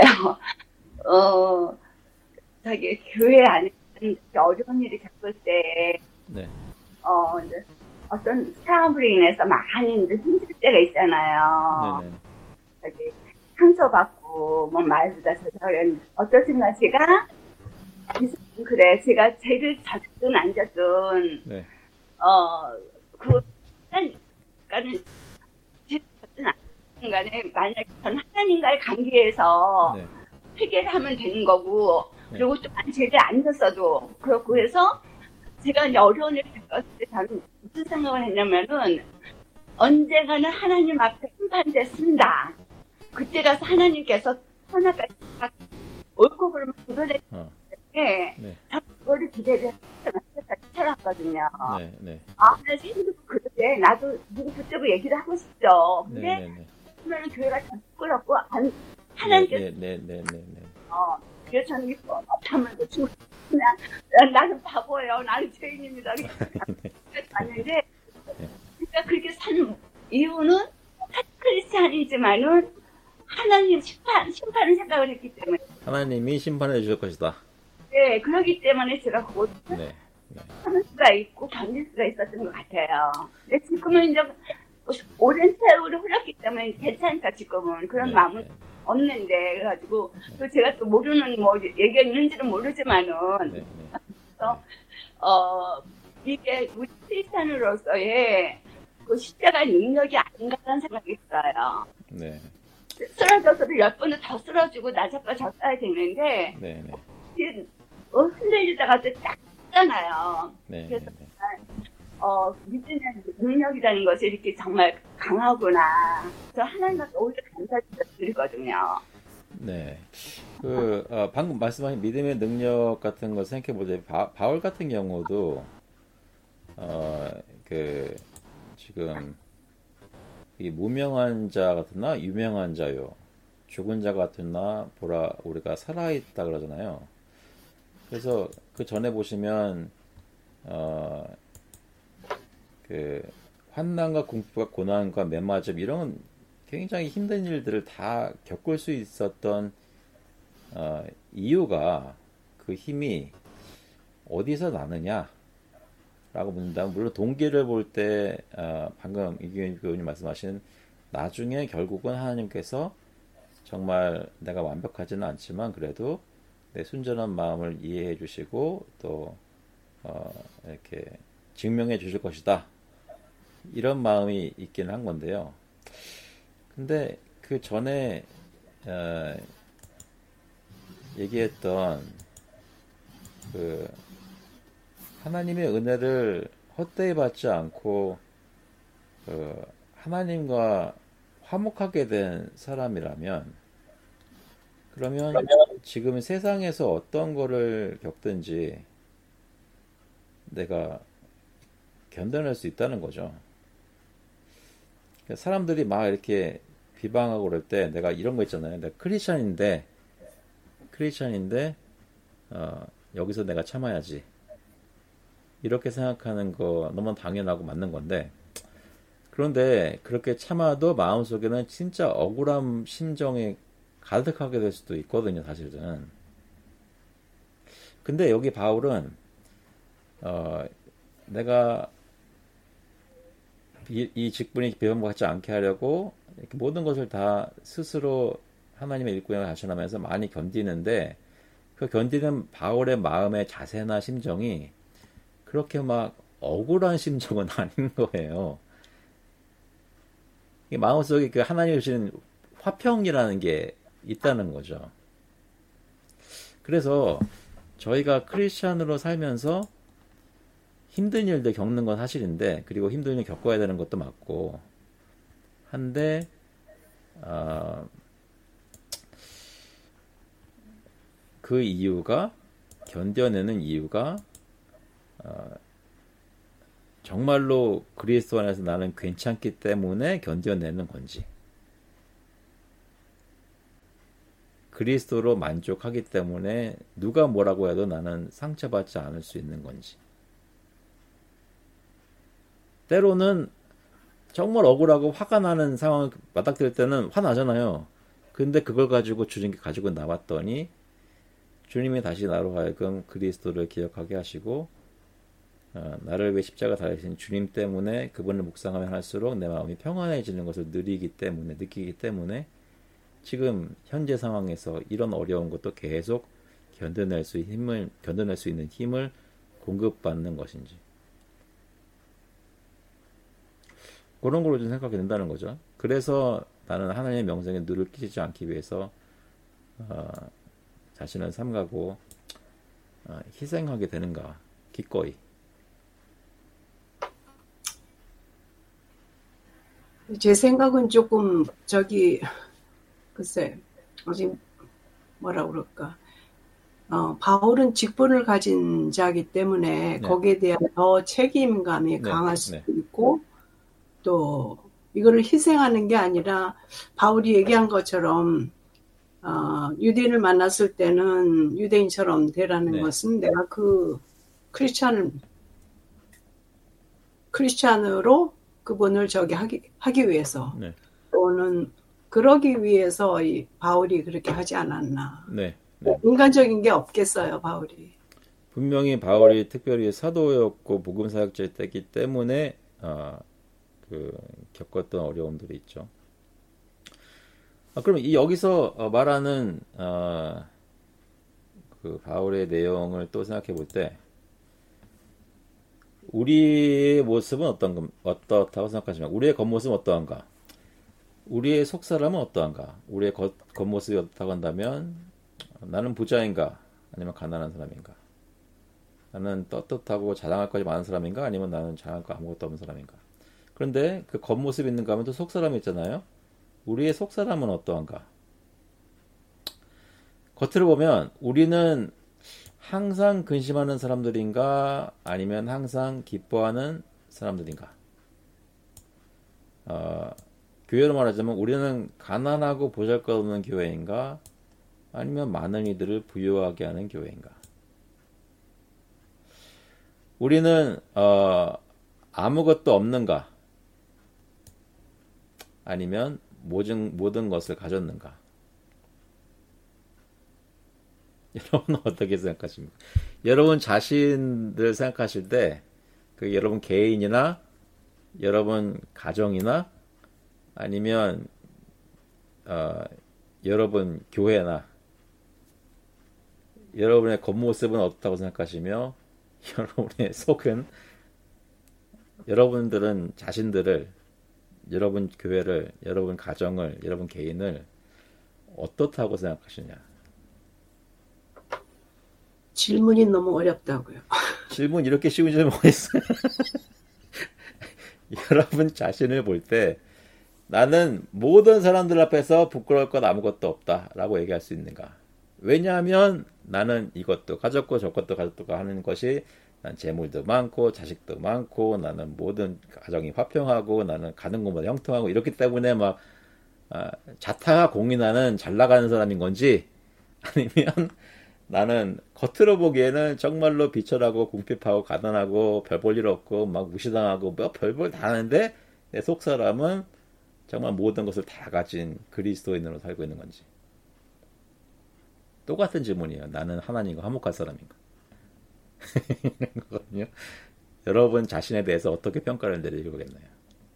Speaker 2: 어, 저기, 교회 안에 어려운 일이 겪을 때,
Speaker 1: 네,
Speaker 2: 어, 이제 어떤 사람으로 인해서 많이 이제 힘들 때가 있잖아요.
Speaker 1: 네네,
Speaker 2: 저기, 상처받고, 뭐, 말도 다 저런, 어떠신가, 제가, 그래, 제가 죄를 졌든 안 졌든,
Speaker 1: 네,
Speaker 2: 어, 그, 그러니까는, 죄를 졌든 안 졌든 간에, 만약에 전 하나님과의 관계에서
Speaker 1: 네,
Speaker 2: 회개를 하면 되는 거고,
Speaker 1: 네,
Speaker 2: 그리고 또 죄를 안 졌어도, 그렇고 해서, 제가 이제 어려운 일을 겪었을 때 저는 무슨 생각을 했냐면은, 언젠가는 하나님 앞에 심판됐습니다. 그때 가서 하나님께서 하나까지 옳고 그름을 구별해
Speaker 1: 어,
Speaker 2: 때,
Speaker 1: 네,
Speaker 2: 그거를 기대를 해서 살았거든요.
Speaker 1: 네, 네,
Speaker 2: 아, 나 힘들고 그러대. 나도 누구 붙잡고 얘기를 하고 싶죠.
Speaker 1: 네,
Speaker 2: 근데,
Speaker 1: 네, 네,
Speaker 2: 그러면 교회가 참 부끄럽고, 안,
Speaker 1: 네,
Speaker 2: 하나님께서,
Speaker 1: 네, 네, 네, 네, 네.
Speaker 2: 어, 그래서 저는 이거 참을고 죽 그냥, 나- 나는 바보예요. 나는 죄인입니다. 그래서 봤는데, 그러니까 그렇게 산 이유는, 크리스찬이지만은, 하나님 심판, 심판을 생각을 했기 때문에,
Speaker 1: 하나님이 심판해 주실 것이다.
Speaker 2: 네, 그러기 때문에 제가 그것을
Speaker 1: 네, 네,
Speaker 2: 참을 수가 있고 견딜 수가 있었던 것 같아요. 근데 지금은 이제 오랜 세월이 흘렀기 때문에 괜찮다, 지금은. 그런
Speaker 1: 네,
Speaker 2: 마음은
Speaker 1: 네,
Speaker 2: 없는데, 그래가지고, 또 제가 또 모르는 뭐 얘기가 있는지는 모르지만은,
Speaker 1: 네, 네,
Speaker 2: 그래서, 어, 이게 우리 크리스찬으로서의 그 십자가 능력이 아닌가라는 생각이 들어요.
Speaker 1: 네,
Speaker 2: 쓰러져서도 열 번은 더 쓰러지고 나자빠 졌어야 되는데,
Speaker 1: 네, 네,
Speaker 2: 이제 어, 흔들리다가 또 딱 잖아요.
Speaker 1: 네,
Speaker 2: 그래서
Speaker 1: 네,
Speaker 2: 어, 믿음의 능력이라는 것이 이렇게 정말 강하구나. 저 하나님께 오히려 감사드리거든요.
Speaker 1: 네. 그 어, 방금 말씀하신 믿음의 능력 같은 거 생각해 보자. 바, 바울 같은 경우도 어, 그 지금 이 무명한 자 같으나 유명한 자요. 죽은 자 같으나 보라 우리가 살아있다 그러잖아요. 그래서 그 전에 보시면 어, 그 환난과 궁핍과 고난과 매맞음 이런 굉장히 힘든 일들을 다 겪을 수 있었던 어, 이유가 그 힘이 어디서 나느냐라고 묻는다면 물론 동기를 볼 때 어, 방금 이규현 교수님 말씀하신 나중에 결국은 하나님께서 정말 내가 완벽하지는 않지만 그래도 내 순전한 마음을 이해해 주시고 또 어, 이렇게 증명해 주실 것이다. 이런 마음이 있긴 한 건데요. 근데 그 전에 어, 얘기했던 그 하나님의 은혜를 헛되이 받지 않고 그 하나님과 화목하게 된 사람이라면 그러면 지금 세상에서 어떤 거를 겪든지 내가 견뎌낼 수 있다는 거죠. 그러니까 사람들이 막 이렇게 비방하고 그럴 때 내가 이런 거 있잖아요. 내가 크리스찬인데 크리스찬인데 어, 여기서 내가 참아야지. 이렇게 생각하는 거 너무 당연하고 맞는 건데, 그런데 그렇게 참아도 마음속에는 진짜 억울함 심정이 가득하게 될 수도 있거든요, 사실은. 근데 여기 바울은 어, 내가 이, 이 직분이 비방받지 않게 하려고 이렇게 모든 것을 다 스스로 하나님의 일꾼을 하시면서 많이 견디는데, 그 견디는 바울의 마음의 자세나 심정이 그렇게 막 억울한 심정은 아닌 거예요. 마음속에 그 하나님이 주시는 화평이라는 게 있다는 거죠. 그래서 저희가 크리스찬으로 살면서 힘든 일들 겪는 건 사실인데, 그리고 힘든 일 겪어야 되는 것도 맞고 한데, 어, 그 이유가, 견뎌내는 이유가 어, 정말로 그리스도 안에서 나는 괜찮기 때문에 견뎌내는 건지, 그리스도로 만족하기 때문에 누가 뭐라고 해도 나는 상처받지 않을 수 있는 건지. 때로는 정말 억울하고 화가 나는 상황을 맞닥뜨릴 때는 화나잖아요. 근데 그걸 가지고 주님께 가지고 나왔더니 주님이 다시 나로 하여금 그리스도를 기억하게 하시고, 어, 나를 위해 십자가 달리신 주님 때문에 그분을 묵상하면 할수록 내 마음이 평안해지는 것을 느끼기 때문에 느끼기 때문에 지금 현재 상황에서 이런 어려운 것도 계속 견뎌낼 수 있는 힘을 견뎌낼 수 있는 힘을 공급받는 것인지, 그런 걸로 좀 생각이 된다는 거죠. 그래서 나는 하나님의 명성에 누를 끼치지 않기 위해서 어, 자신을 삼가고 어, 희생하게 되는가, 기꺼이.
Speaker 3: 제 생각은 조금 저기 글쎄 지금 뭐라 그럴까, 어, 바울은 직분을 가진 자이기 때문에
Speaker 1: 네.
Speaker 3: 거기에 대한 더 책임감이
Speaker 1: 네.
Speaker 3: 강할 수도
Speaker 1: 네.
Speaker 3: 있고, 또 이거를 희생하는 게 아니라 바울이 얘기한 것처럼 어, 유대인을 만났을 때는 유대인처럼 되라는
Speaker 1: 네.
Speaker 3: 것은 내가 그 크리스찬을 크리스찬으로 그분을 저기 하기 하기 위해서,
Speaker 1: 네.
Speaker 3: 또는 그러기 위해서 이 바울이 그렇게 하지 않았나.
Speaker 1: 네. 네.
Speaker 3: 인간적인 게 없겠어요, 바울이.
Speaker 1: 분명히 바울이 특별히 사도였고 복음 사역자였기 때문에 어, 그 겪었던 어려움들이 있죠. 아, 그럼 이 여기서 어, 말하는 어, 그 바울의 내용을 또 생각해 볼 때, 우리의 모습은 어떤 어떻다고 생각하시면, 우리의 겉모습은 어떠한가? 우리의 속사람은 어떠한가? 우리의 겉, 겉모습이 어떻다고 한다면, 나는 부자인가? 아니면 가난한 사람인가? 나는 떳떳하고 자랑할 것이 많은 사람인가? 아니면 나는 자랑할 거 아무것도 없는 사람인가? 그런데 그 겉모습이 있는가 하면 또 속사람이 있잖아요. 우리의 속사람은 어떠한가? 겉으로 보면 우리는 항상 근심하는 사람들인가? 아니면 항상 기뻐하는 사람들인가? 어, 교회로 말하자면 우리는 가난하고 보잘것없는 교회인가? 아니면 많은 이들을 부유하게 하는 교회인가? 우리는 어, 아무것도 없는가? 아니면 모든, 모든 것을 가졌는가? 여러분은 어떻게 생각하십니까? 여러분 자신들 생각하실 때, 그 여러분 개인이나, 여러분 가정이나, 아니면, 어, 여러분 교회나, 여러분의 겉모습은 어떻다고 생각하시며, 여러분의 속은, 여러분들은 자신들을, 여러분 교회를, 여러분 가정을, 여러분 개인을 어떻다고 생각하시냐?
Speaker 3: 질문이 너무 어렵다고요.
Speaker 1: 질문 이렇게 쉬운 질문 뭐 있어요? 여러분 자신을 볼 때 나는 모든 사람들 앞에서 부끄러울 것 아무것도 없다라고 얘기할 수 있는가? 왜냐하면 나는 이것도 가졌고 저것도 가졌고 하는 것이 난 재물도 많고 자식도 많고 나는 모든 가정이 화평하고 나는 가는 곳마다 형통하고 이렇기 때문에 막 아, 자타가 공인하는 잘 나가는 사람인 건지 아니면 나는 겉으로 보기에는 정말로 비천하고 궁핍하고 가난하고 별 볼 일 없고 막 무시당하고 뭐 별볼 다 하는데 내 속 사람은 정말 모든 것을 다 가진 그리스도인으로 살고 있는 건지. 똑같은 질문이에요. 나는 하나님과 화목한 사람인가? 이런 거거든요. 여러분 자신에 대해서 어떻게 평가를 내리겠나요?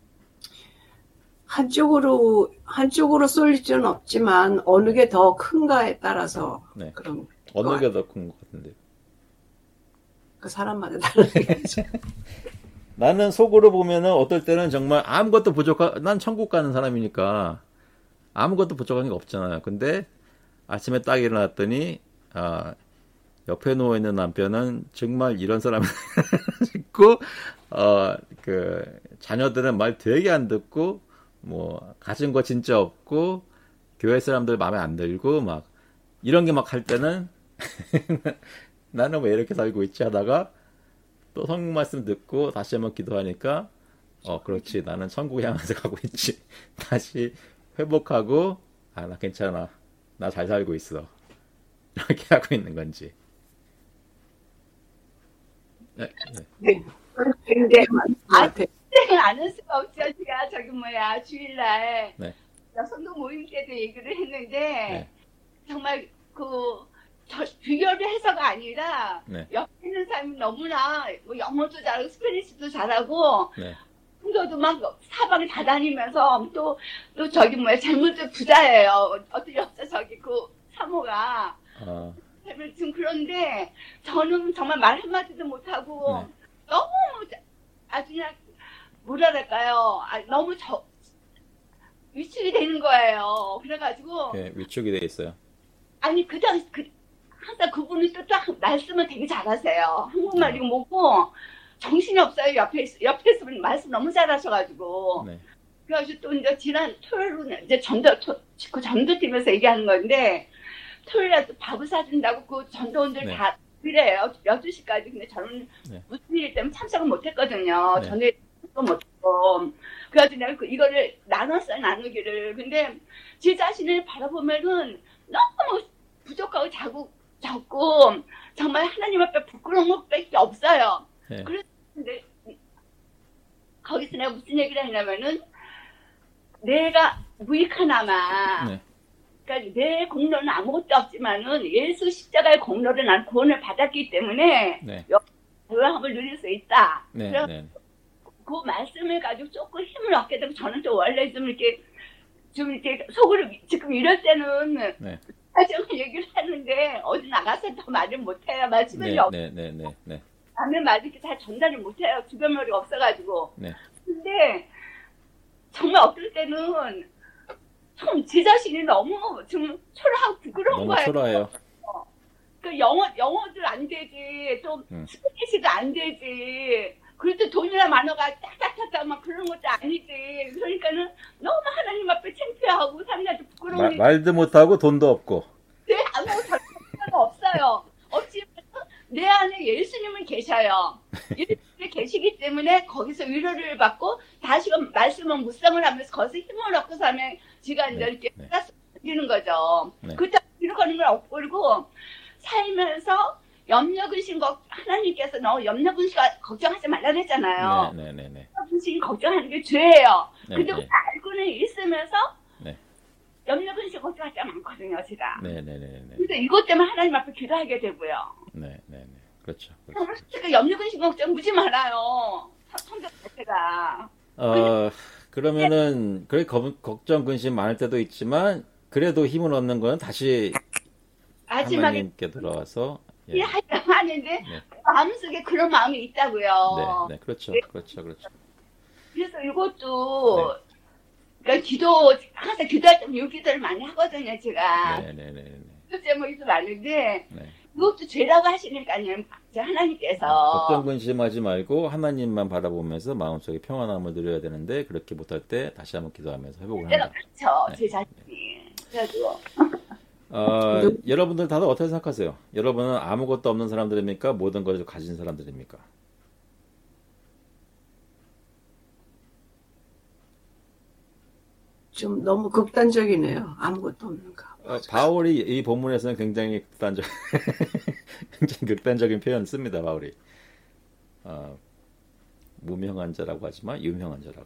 Speaker 3: 한쪽으로 한쪽으로 쏠릴 수는 없지만 어느 게 더 큰가에 따라서
Speaker 1: 네.
Speaker 3: 그런
Speaker 1: 어느 게 더 큰 것 같은데요?
Speaker 3: 그 사람마다 다르겠죠.
Speaker 1: 나는 속으로 보면은 어떨 때는 정말 아무것도 부족한, 난 천국 가는 사람이니까 아무것도 부족한 게 없잖아요. 근데 아침에 딱 일어났더니, 아, 옆에 누워있는 남편은 정말 이런 사람을 있고, 어, 그, 자녀들은 말 되게 안 듣고, 뭐, 가진 거 진짜 없고, 교회 사람들 마음에 안 들고, 막, 이런 게 막 할 때는, 나는 왜 이렇게 살고 있지 하다가, 또 성경 말씀 듣고 다시 한번 기도하니까 어 그렇지 나는 천국 향해서 가고 있지. 다시 회복하고 아 나 괜찮아 나 잘 살고 있어 이렇게 하고 있는 건지. 네.
Speaker 2: 네. 근데 아직은 아는 수가 없죠. 제가 저기 뭐야 주일날
Speaker 1: 네.
Speaker 2: 성도 모임 때도 얘기를 했는데
Speaker 1: 네.
Speaker 2: 정말 그 저, 비교를 해서가 아니라
Speaker 1: 네.
Speaker 2: 옆에 있는 사람이 너무나 뭐 영어도 잘하고 스페니쉬도 잘하고
Speaker 1: 네.
Speaker 2: 성도도 막 사방에 다 다니면서 또, 또 저기 뭐야 재물도 부자예요. 어떤 여자 저기 그 사모가
Speaker 1: 어.
Speaker 2: 지금 그런데 저는 정말 말 한마디도 못하고
Speaker 1: 네.
Speaker 2: 너무 아주 그냥 뭐랄까요 아, 너무 저 위축이 되는 거예요. 그래가지고
Speaker 1: 네, 위축이 돼 있어요.
Speaker 2: 아니 그 당시 그 항상 그분이 또 딱 말씀을 되게 잘하세요. 한국말이고 뭐고 정신이 없어요. 옆에 있, 옆에 있으면 말씀 너무 잘하셔가지고.
Speaker 1: 네.
Speaker 2: 그래가지고 또 이제 지난 토요일은 이제 전도 토, 그 전도팀에서 얘기하는 건데 토요일에 또 밥을 사준다고 그 전도원들
Speaker 1: 네.
Speaker 2: 다 그래요. 여덟 시까지. 근데 저는
Speaker 1: 네.
Speaker 2: 무슨 일 때문에 참석을 못했거든요.
Speaker 1: 네.
Speaker 2: 전에 못했고. 그래가지고 내가 그 이거를 나눴어요. 나누기를. 근데 제 자신을 바라보면은 너무 부족하고 자국 적고 정말 하나님 앞에 부끄러운 것밖에 없어요.
Speaker 1: 네.
Speaker 2: 그런데 거기서 내가 무슨 얘기를 했냐면은 내가 무익하나마
Speaker 1: 네.
Speaker 2: 그러니까 내 공로는 아무것도 없지만은 예수 십자가의 공로를 난 구원을 받았기 때문에
Speaker 1: 네.
Speaker 2: 요함을 누릴 수 있다.
Speaker 1: 네.
Speaker 2: 그래서
Speaker 1: 네.
Speaker 2: 그 말씀을 가지고 조금 힘을 얻게 되고 저는 또 원래 좀 이렇게 좀 이렇게 속으로 지금 이럴 때는
Speaker 1: 네.
Speaker 2: 사정을 얘기를 하는데 어디 나가서 더 말을 못해요. 말씀이
Speaker 1: 네.
Speaker 2: 없.
Speaker 1: 네. 네. 네. 네.
Speaker 2: 남의 말 이렇게 잘 전달을 못해요. 주변 머리가 없어가지고.
Speaker 1: 네.
Speaker 2: 근데 정말 어떨 때는 좀 제 자신이 너무 좀 초라하고 부끄러운
Speaker 1: 너무
Speaker 2: 거예요.
Speaker 1: 초라해요.
Speaker 2: 그 영어 영어도 안 되지, 또
Speaker 1: 음.
Speaker 2: 스페니쉬도 안 되지. 그래도 돈이나 만화가 딱딱딱딱 막 그런 것도 아니지. 그러니까는 너무 하나님 앞에 창피하고 사람들한테 부끄러우니.
Speaker 1: 말, 말도 못하고 돈도 없고.
Speaker 2: 네, 아무 별거 없어요. 없지만 내 안에 예수님은 계셔요. 예수님이 계시기 때문에 거기서 위로를 받고 다시금 말씀을 묵상을 하면서 거기서 힘을 얻고 살면 지가 이제
Speaker 1: 네,
Speaker 2: 이렇게
Speaker 1: 네.
Speaker 2: 살아지는 거죠.
Speaker 1: 네.
Speaker 2: 그렇다고 뒤로 가는 걸 없고 살면서 염려 근심 걱 하나님께서 너 염려 근심 걱정하지 말라 그랬잖아요.
Speaker 1: 네. 네. 네. 네.
Speaker 2: 염려 근심 걱정하는 게 죄예요.
Speaker 1: 네,
Speaker 2: 근데
Speaker 1: 네.
Speaker 2: 알고는 있으면서
Speaker 1: 네.
Speaker 2: 염려 근심 걱정할 때가 많거든요, 제가.
Speaker 1: 네. 네. 네. 네.
Speaker 2: 그래서 이것 때문에 하나님 앞에 기도하게 되고요.
Speaker 1: 네. 네. 네. 그렇죠. 그렇죠.
Speaker 2: 제가 염려 근심 걱정 무지 많아요. 성격 자체가.
Speaker 1: 어, 그러면은, 그래, 거- 걱정, 근심 많을 때도 있지만, 그래도 힘을 얻는 거는 다시
Speaker 2: 마지막에
Speaker 1: 하나님께 들어와서, 예.
Speaker 2: 하는데
Speaker 1: 네.
Speaker 2: 마음속에 그런 마음이 있다고요.
Speaker 1: 네, 네, 그렇죠. 그렇죠, 그렇죠.
Speaker 2: 그래서 이것도 그러니까 기도 항상 기도할 때 요 기도를 많이 하거든요, 제가.
Speaker 1: 네, 네, 네, 네.
Speaker 2: 그 제목이 좀 많은데
Speaker 1: 네.
Speaker 2: 그것도 죄라고 하시니까요. 하나님께서.
Speaker 1: 걱정 근심하지 말고 하나님만 바라보면서 마음속에 평안함을 누려야 되는데 그렇게 못할 때 다시 한번 기도하면서 회복을 한다.
Speaker 2: 그렇죠.
Speaker 1: 네.
Speaker 2: 제 자신이. 그래도
Speaker 1: 어, 여러분들 다들 어떻게 생각하세요? 여러분은 아무것도 없는 사람들입니까? 모든 것을 가진 사람들입니까?
Speaker 3: 좀 너무 극단적이네요. 아무것도 없는가.
Speaker 1: 어, 바울이 이 본문에서는 굉장히 극단적, 굉장히 극단적인 표현 씁니다. 바울이 어, 무명한 자라고 하지만 유명한 자라고.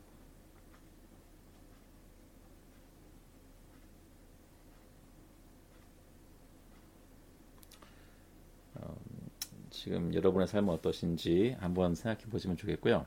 Speaker 1: 어, 지금 여러분의 삶은 어떠신지 한번 생각해 보시면 좋겠고요.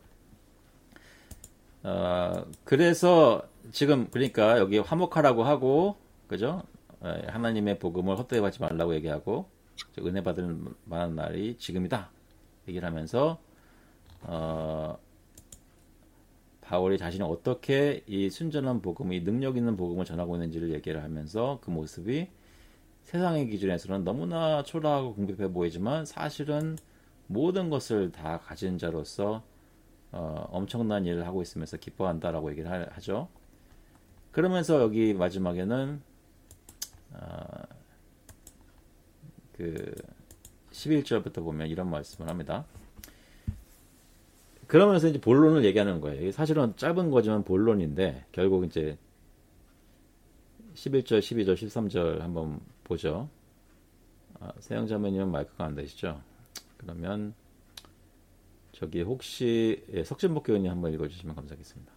Speaker 1: 어, 그래서 지금 그러니까 여기 화목하라고 하고, 그죠? 하나님의 복음을 헛되이 받지 말라고 얘기하고, 은혜 받을 만한 날이 지금이다 얘기를 하면서 어, 바울이 자신이 어떻게 이 순전한 복음, 이 능력 있는 복음을 전하고 있는지를 얘기를 하면서 그 모습이 세상의 기준에서는 너무나 초라하고 궁핍해 보이지만 사실은 모든 것을 다 가진 자로서 어, 엄청난 일을 하고 있으면서 기뻐한다라고 얘기를 하, 하죠. 그러면서 여기 마지막에는 어, 그 십일 절부터 보면 이런 말씀을 합니다. 그러면서 이제 본론을 얘기하는 거예요. 사실은 짧은 거지만 본론인데 결국 이제 십일 절, 십이 절, 십삼 절 한번 보죠. 아, 세영자매님은 마이크가 안 되시죠? 그러면 저기 혹시 예, 석진복 교원님 한번 읽어주시면 감사하겠습니다.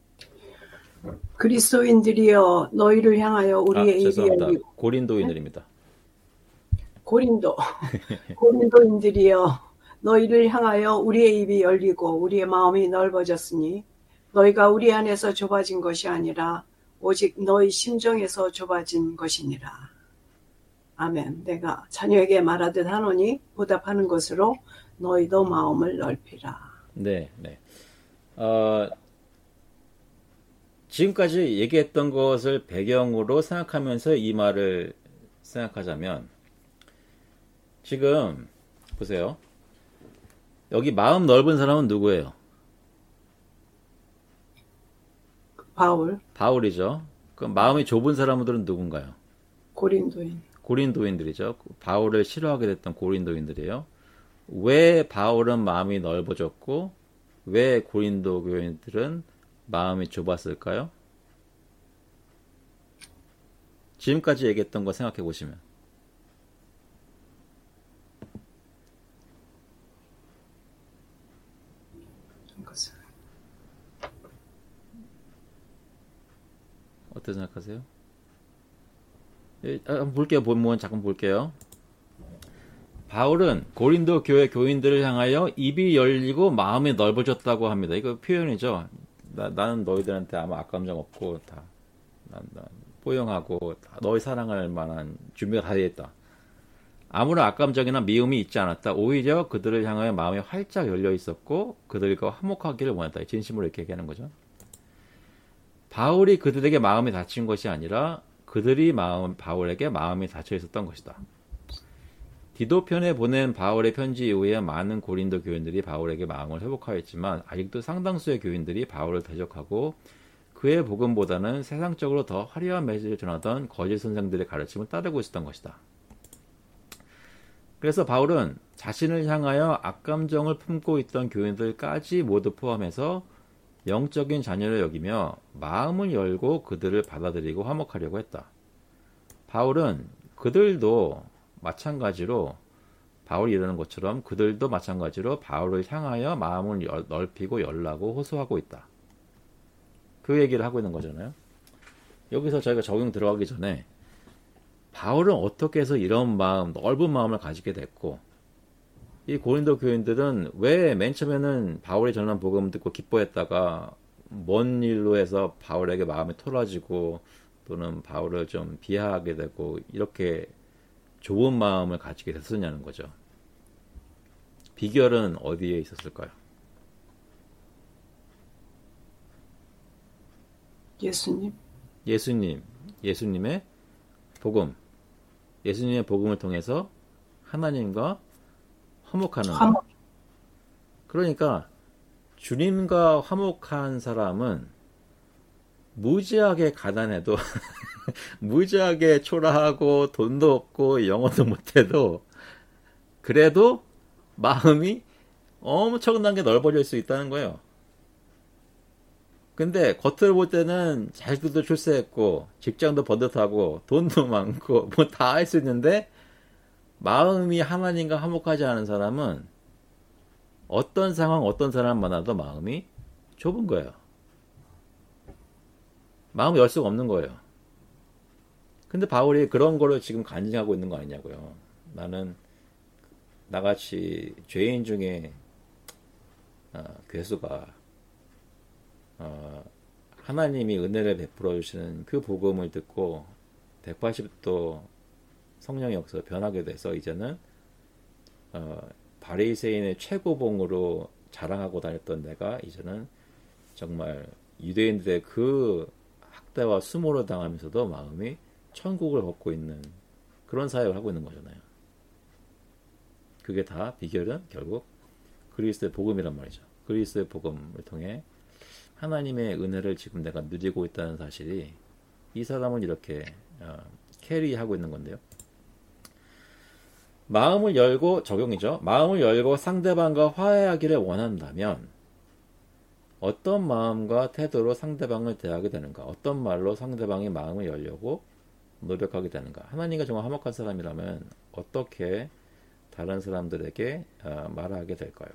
Speaker 3: 그리스도인들이여 너희를 향하여 우리의
Speaker 1: 아,
Speaker 3: 입이
Speaker 1: 죄송합니다.
Speaker 3: 열리고
Speaker 1: 고린도인들입니다.
Speaker 3: 고린도 고린도인들이여 너희를 향하여 우리의 입이 열리고 우리의 마음이 넓어졌으니 너희가 우리 안에서 좁아진 것이 아니라 오직 너희 심정에서 좁아진 것이니라. 아멘. 내가 자녀에게 말하듯 하노니 보답하는 것으로 너희도 마음을 넓히라.
Speaker 1: 네, 네. 어, 지금까지 얘기했던 것을 배경으로 생각하면서 이 말을 생각하자면 지금 보세요. 여기 마음 넓은 사람은 누구예요?
Speaker 3: 바울.
Speaker 1: 바울이죠. 그럼 마음이 좁은 사람들은 누군가요?
Speaker 3: 고린도인.
Speaker 1: 고린도인들이죠. 바울을 싫어하게 됐던 고린도인들이에요. 왜 바울은 마음이 넓어졌고 왜 고린도 교인들은 마음이 좁았을까요? 지금까지 얘기했던 거 생각해 보시면 어떻게 생각하세요? 예, 한번 볼게요. 본문 잠깐 볼게요. 바울은 고린도 교회 교인들을 향하여 입이 열리고 마음이 넓어졌다고 합니다. 이거 표현이죠. 나, 나는 너희들한테 아무 악감정 없고 다 난, 난 포용하고 다 너희 사랑할 만한 준비가 다 되어 있다. 아무런 악감정이나 미움이 있지 않았다. 오히려 그들을 향하여 마음이 활짝 열려 있었고 그들과 화목하기를 원했다. 진심으로 이렇게 얘기하는 거죠. 바울이 그들에게 마음이 닫힌 것이 아니라 그들이 마음, 바울에게 마음이 닫혀 있었던 것이다. 디도편에 보낸 바울의 편지 이후에 많은 고린도 교인들이 바울에게 마음을 회복하였지만 아직도 상당수의 교인들이 바울을 대적하고 그의 복음보다는 세상적으로 더 화려한 메시지를 전하던 거짓 선생들의 가르침을 따르고 있었던 것이다. 그래서 바울은 자신을 향하여 악감정을 품고 있던 교인들까지 모두 포함해서 영적인 자녀를 여기며 마음을 열고 그들을 받아들이고 화목하려고 했다. 바울은 그들도 마찬가지로 바울이 이러는 것처럼 그들도 마찬가지로 바울을 향하여 마음을 열, 넓히고 열라고 호소하고 있다. 그 얘기를 하고 있는 거잖아요. 여기서 저희가 적용 들어가기 전에 바울은 어떻게 해서 이런 마음, 넓은 마음을 가지게 됐고 이 고린도 교인들은 왜 맨 처음에는 바울이 전한 복음 듣고 기뻐했다가 뭔 일로 해서 바울에게 마음이 토라지고 또는 바울을 좀 비하하게 되고 이렇게 좋은 마음을 가지게 됐었냐는 거죠. 비결은 어디에 있었을까요?
Speaker 3: 예수님.
Speaker 1: 예수님, 예수님의 복음, 예수님의 복음을 통해서 하나님과 화목하는 것.
Speaker 3: 화목.
Speaker 1: 그러니까 주님과 화목한 사람은 무지하게 가난해도 무지하게 초라하고 돈도 없고 영어도 못해도 그래도 마음이 엄청나게 넓어질 수 있다는 거예요. 근데 겉으로 볼 때는 자식들도 출세했고 직장도 번듯하고 돈도 많고 뭐 다 할 수 있는데 마음이 하나님과 화목하지 않은 사람은 어떤 상황 어떤 사람 만나도 마음이 좁은 거예요. 마음을 열 수가 없는 거예요. 근데 바울이 그런 거를 지금 간증하고 있는 거 아니냐고요. 나는 나같이 죄인 중에 어, 괴수가 어, 하나님이 은혜를 베풀어 주시는 그 복음을 듣고 백팔십 도 성령이 없어 변하게 돼서 이제는 어, 바리새인의 최고봉으로 자랑하고 다녔던 내가 이제는 정말 유대인들의 그 학대와 수모를 당하면서도 마음이 천국을 걷고 있는 그런 사역을 하고 있는 거잖아요. 그게 다 비결은 결국 그리스도의 복음이란 말이죠. 그리스도의 복음을 통해 하나님의 은혜를 지금 내가 누리고 있다는 사실이 이 사람을 이렇게 어, 캐리하고 있는 건데요. 마음을 열고 적용이죠. 마음을 열고 상대방과 화해하기를 원한다면 어떤 마음과 태도로 상대방을 대하게 되는가? 어떤 말로 상대방의 마음을 열려고 노력하게 되는가? 하나님과 정말 화목한 사람이라면 어떻게 다른 사람들에게 어, 말하게 될까요?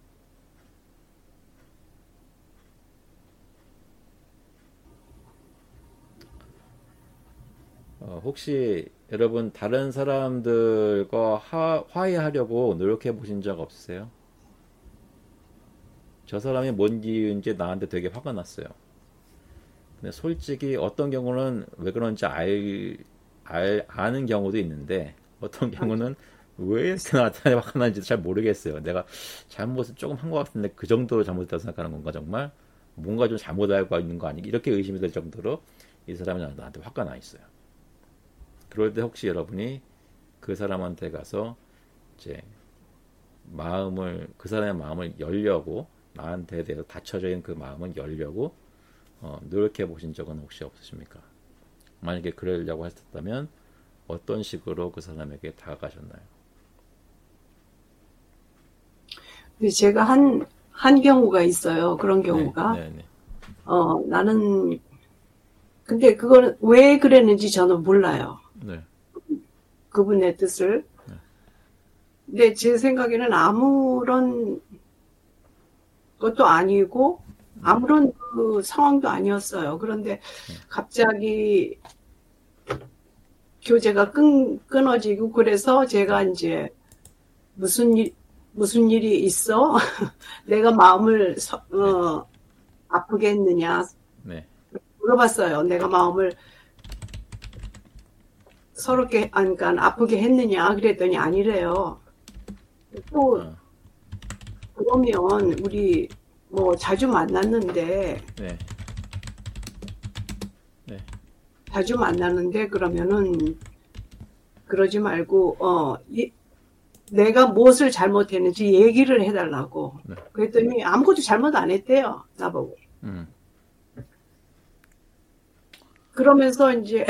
Speaker 1: 어, 혹시 여러분 다른 사람들과 하, 화해하려고 노력해 보신 적 없으세요? 저 사람이 뭔 이유인지 나한테 되게 화가 났어요. 근데 솔직히 어떤 경우는 왜 그런지 알, 알, 아는 경우도 있는데 어떤 경우는 왜 이렇게 나한테 화가 나는지 잘 모르겠어요. 내가 잘못을 조금 한 것 같은데 그 정도로 잘못했다고 생각하는 건가 정말? 뭔가 좀 잘못 알고 있는 거 아닌가? 이렇게 의심이 될 정도로 이 사람이 나한테 화가 나 있어요. 그럴 때 혹시 여러분이 그 사람한테 가서 이제 마음을 그 사람의 마음을 열려고 나한테 대해서 닫혀져 있는 그 마음을 열려고 어, 노력해 보신 적은 혹시 없으십니까? 만약에 그러려고 하셨다면 어떤 식으로 그 사람에게 다가가셨나요?
Speaker 3: 제가 한, 한 경우가 있어요. 그런 경우가.
Speaker 1: 네, 네, 네.
Speaker 3: 어, 나는, 근데 그거는 왜 그랬는지 저는 몰라요.
Speaker 1: 네.
Speaker 3: 그분의 뜻을.
Speaker 1: 네.
Speaker 3: 근데 제 생각에는 아무런 것도 아니고, 아무런 그 상황도 아니었어요. 그런데 갑자기 교제가 끊, 끊어지고, 그래서 제가 이제 무슨 일, 무슨 일이 있어? 내가 마음을 서, 어, 아프게 했느냐?
Speaker 1: 네.
Speaker 3: 물어봤어요. 내가 마음을 서럽게, 아니, 그러니까 아프게 했느냐? 그랬더니 아니래요. 또,
Speaker 1: 어.
Speaker 3: 그러면 우리 뭐 자주 만났는데,
Speaker 1: 네. 네.
Speaker 3: 자주 만나는데 그러면은 그러지 말고, 어, 이, 내가 무엇을 잘못했는지 얘기를 해달라고.
Speaker 1: 네.
Speaker 3: 그랬더니 아무것도 잘못 안 했대요. 나보고.
Speaker 1: 음.
Speaker 3: 그러면서 이제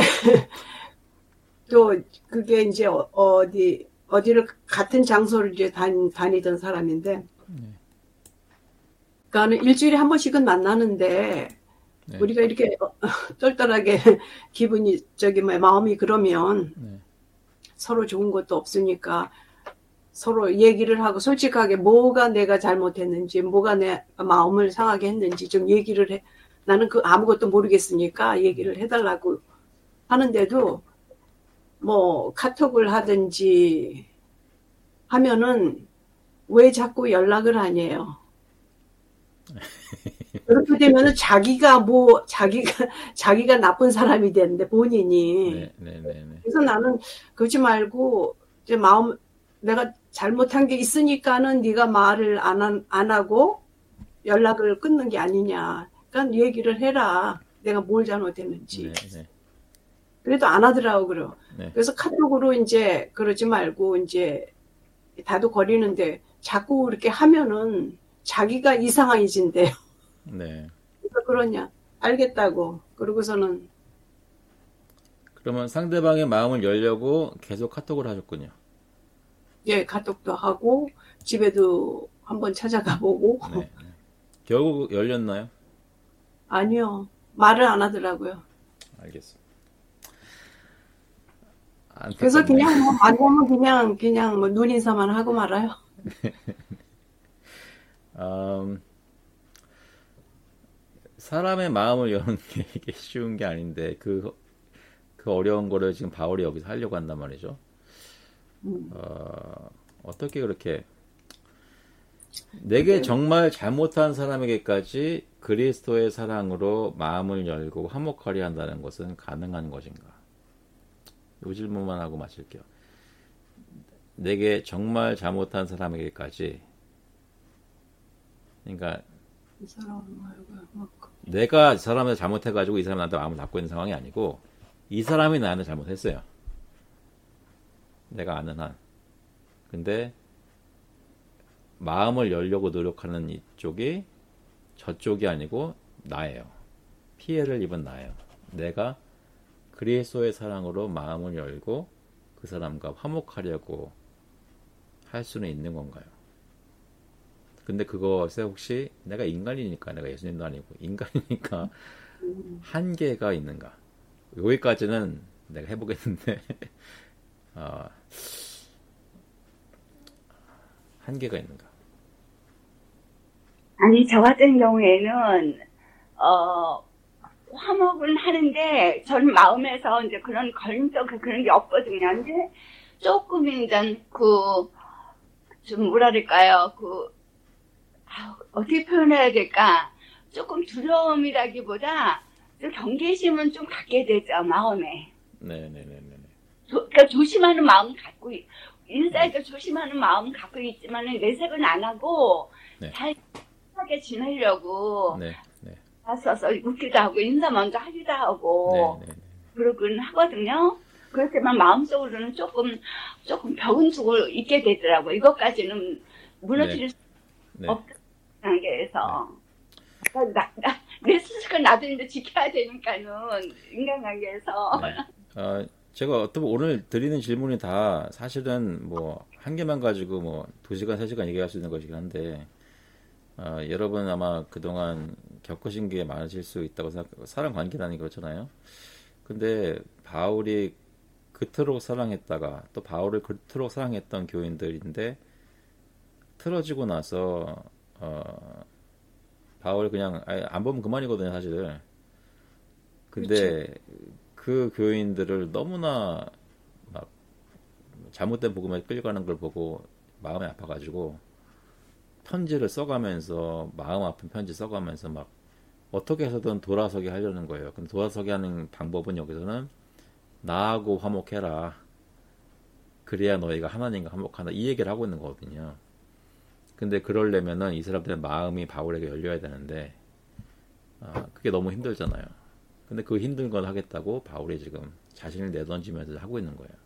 Speaker 3: 또 그게 이제 어- 어디 어디를 같은 장소를 이제 다니, 다니던 사람인데,
Speaker 1: 네.
Speaker 3: 그러니까는 일주일에 한 번씩은 만나는데
Speaker 1: 네.
Speaker 3: 우리가 이렇게 어, 똘똘하게 기분이 저기 뭐 마음이 그러면
Speaker 1: 네.
Speaker 3: 서로 좋은 것도 없으니까 서로 얘기를 하고 솔직하게 뭐가 내가 잘못했는지, 뭐가 내 마음을 상하게 했는지 좀 얘기를 해. 나는 그 아무것도 모르겠으니까 얘기를 해달라고 하는데도 뭐 카톡을 하든지 하면은 왜 자꾸 연락을 안 해요? 그렇게 되면은 자기가 뭐 자기가 자기가 나쁜 사람이 되는데 본인이.
Speaker 1: 네, 네, 네, 네.
Speaker 3: 그래서 나는 그러지 말고 이제 마음 내가 잘못한 게 있으니까는 네가 말을 안, 한- 안 하고 연락을 끊는 게 아니냐. 그러니까 얘기를 해라. 내가 뭘 잘못했는지.
Speaker 1: 네, 네.
Speaker 3: 그래도 안 하더라고 그래요.
Speaker 1: 네.
Speaker 3: 그래서 카톡으로 이제 그러지 말고 이제 다독거리는데 자꾸 그렇게 하면은 자기가 이상해진대요.
Speaker 1: 네.
Speaker 3: 그래서 그러냐 알겠다고 그러고서는
Speaker 1: 그러면 상대방의 마음을 열려고 계속 카톡을 하셨군요.
Speaker 3: 예 카톡도 하고 집에도 한번 찾아가 보고
Speaker 1: 네. 결국 열렸나요?
Speaker 3: 아니요 말을 안 하더라고요.
Speaker 1: 알겠습니다.
Speaker 3: 그래서
Speaker 1: 안타깝네요.
Speaker 3: 그냥 뭐 만나면 그냥 그냥 뭐 눈인사만 하고 말아요.
Speaker 1: 음, 사람의 마음을 여는 게 이게 쉬운 게 아닌데 그, 그 어려운 거를 지금 바울이 여기서 하려고 한단 말이죠.
Speaker 3: 음.
Speaker 1: 어, 어떻게 그렇게 내게 정말 잘못한 사람에게까지 그리스도의 사랑으로 마음을 열고 화목하려 한다는 것은 가능한 것인가? 이 질문만 하고 마칠게요. 내게 정말 잘못한 사람에게까지, 그러니까
Speaker 3: 이 사람은 말고요. 막
Speaker 1: 내가 이 사람을 잘못해가지고 이 사람이 나한테 마음을 닫고 있는 상황이 아니고 이 사람이 나한테 잘못했어요. 내가 아는 한. 근데 마음을 열려고 노력하는 이쪽이 저쪽이 아니고 나예요. 피해를 입은 나예요. 내가 그리스도의 사랑으로 마음을 열고 그 사람과 화목하려고 할 수는 있는 건가요? 근데 그것에 혹시 내가 인간이니까, 내가 예수님도 아니고 인간이니까 한계가 있는가? 여기까지는 내가 해보겠는데 어, 한계가 있는가?
Speaker 2: 아니, 저 같은 경우에는, 어, 화목은 하는데, 저는 마음에서 이제 그런 걸림돌, 그런 게 없거든요. 근데 조금 이제 그, 좀 뭐랄까요, 그, 아, 어떻게 표현해야 될까? 조금 두려움이라기보다 좀 경계심은 좀 갖게 되죠, 마음에.
Speaker 1: 네네네네.
Speaker 2: 조, 그러니까 조심하는 마음 갖고, 인사이드 조심하는 마음 갖고 있지만 내색은 안 하고,
Speaker 1: 네.
Speaker 2: 잘 하게 지내려고
Speaker 1: 네, 네.
Speaker 2: 나서서 웃기도 하고 인사 먼저 하기도 하고
Speaker 1: 네, 네, 네.
Speaker 2: 그러긴 하거든요. 그렇지만 마음속으로는 조금 조금 벽은 두고 있게 되더라고요. 이것까지는 무너뜨릴 수
Speaker 1: 네.
Speaker 2: 없다는 단계에서 나, 나, 내 스스로 나도 이제 지켜야 되니까는 인간관계에서
Speaker 1: 네. 어, 제가 어떤 오늘 드리는 질문이 다 사실은 뭐 한 개만 가지고 뭐 두 시간, 세 시간 얘기할 수 있는 것이긴 한데 어, 여러분 아마 그동안 겪으신 게 많으실 수 있다고 생각하고 사람 관계라는 게 그렇잖아요. 근데 바울이 그토록 사랑했다가 또 바울을 그토록 사랑했던 교인들인데 틀어지고 나서 어, 바울 그냥 아예 안 보면 그만이거든요, 사실. 근데
Speaker 3: 그렇죠.
Speaker 1: 그 교인들을 너무나 막 잘못된 복음에 끌려가는 걸 보고 마음이 아파가지고 편지를 써가면서 마음 아픈 편지 써가면서 막 어떻게 해서든 돌아서게 하려는 거예요. 근데 돌아서게 하는 방법은 여기서는 나하고 화목해라. 그래야 너희가 하나님과 화목하다. 이 얘기를 하고 있는 거거든요. 근데 그러려면은 이 사람들의 마음이 바울에게 열려야 되는데 아, 그게 너무 힘들잖아요. 근데 그 힘든 걸 하겠다고 바울이 지금 자신을 내던지면서 하고 있는 거예요.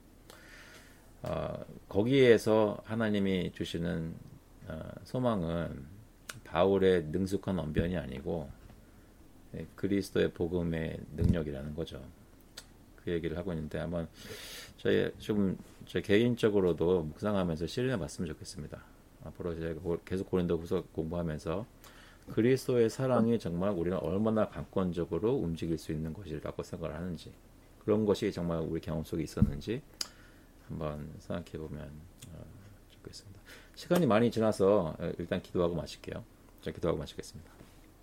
Speaker 1: 어, 거기에서 하나님이 주시는 어, 소망은 바울의 능숙한 언변이 아니고 예, 그리스도의 복음의 능력이라는 거죠. 그 얘기를 하고 있는데 한번 저희 좀 저 개인적으로도 묵상하면서 실현해 봤으면 좋겠습니다. 앞으로 제가 계속 고린도후서 공부하면서 그리스도의 사랑이 정말 우리가 얼마나 강권적으로 움직일 수 있는 것이라고 생각을 하는지 그런 것이 정말 우리 경험 속에 있었는지 한번 생각해 보면 어, 좋겠습니다. 시간이 많이 지나서 일단 기도하고 마칠게요. 자, 기도하고 마치겠습니다.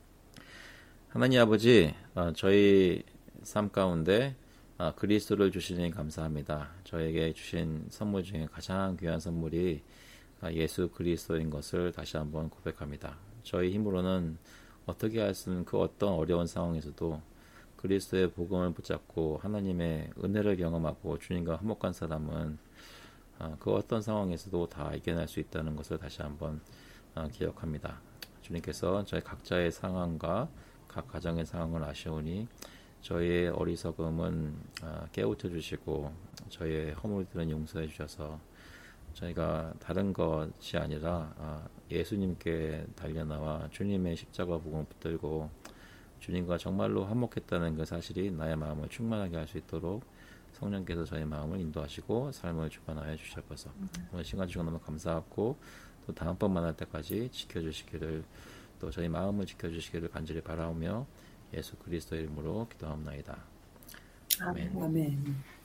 Speaker 1: 하나님 아버지, 어, 저희 삶 가운데 어, 그리스도를 주시니 감사합니다. 저에게 주신 선물 중에 가장 귀한 선물이 어, 예수 그리스도인 것을 다시 한번 고백합니다. 저희 힘으로는 어떻게 할 수 있는 그 어떤 어려운 상황에서도 그리스도의 복음을 붙잡고 하나님의 은혜를 경험하고 주님과 화목한 사람은 어, 그 어떤 상황에서도 다 이겨낼 수 있다는 것을 다시 한번 어, 기억합니다. 주님께서 저희 각자의 상황과 각 가정의 상황을 아시오니 저희의 어리석음은 어, 깨우쳐 주시고 저희의 허물들은 용서해 주셔서 저희가 다른 것이 아니라 아, 예수님께 달려나와 주님의 십자가 복음을 붙들고 주님과 정말로 화목했다는 그 사실이 나의 마음을 충만하게 할 수 있도록 성령께서 저희 마음을 인도하시고 삶을 주관하여 주셔서 오늘 시간 주셔서 너무 감사하고 또 다음번 만날 때까지 지켜주시기를 또 저희 마음을 지켜주시기를 간절히 바라오며 예수 그리스도의 이름으로 기도합나이다. 아멘.
Speaker 3: 아멘.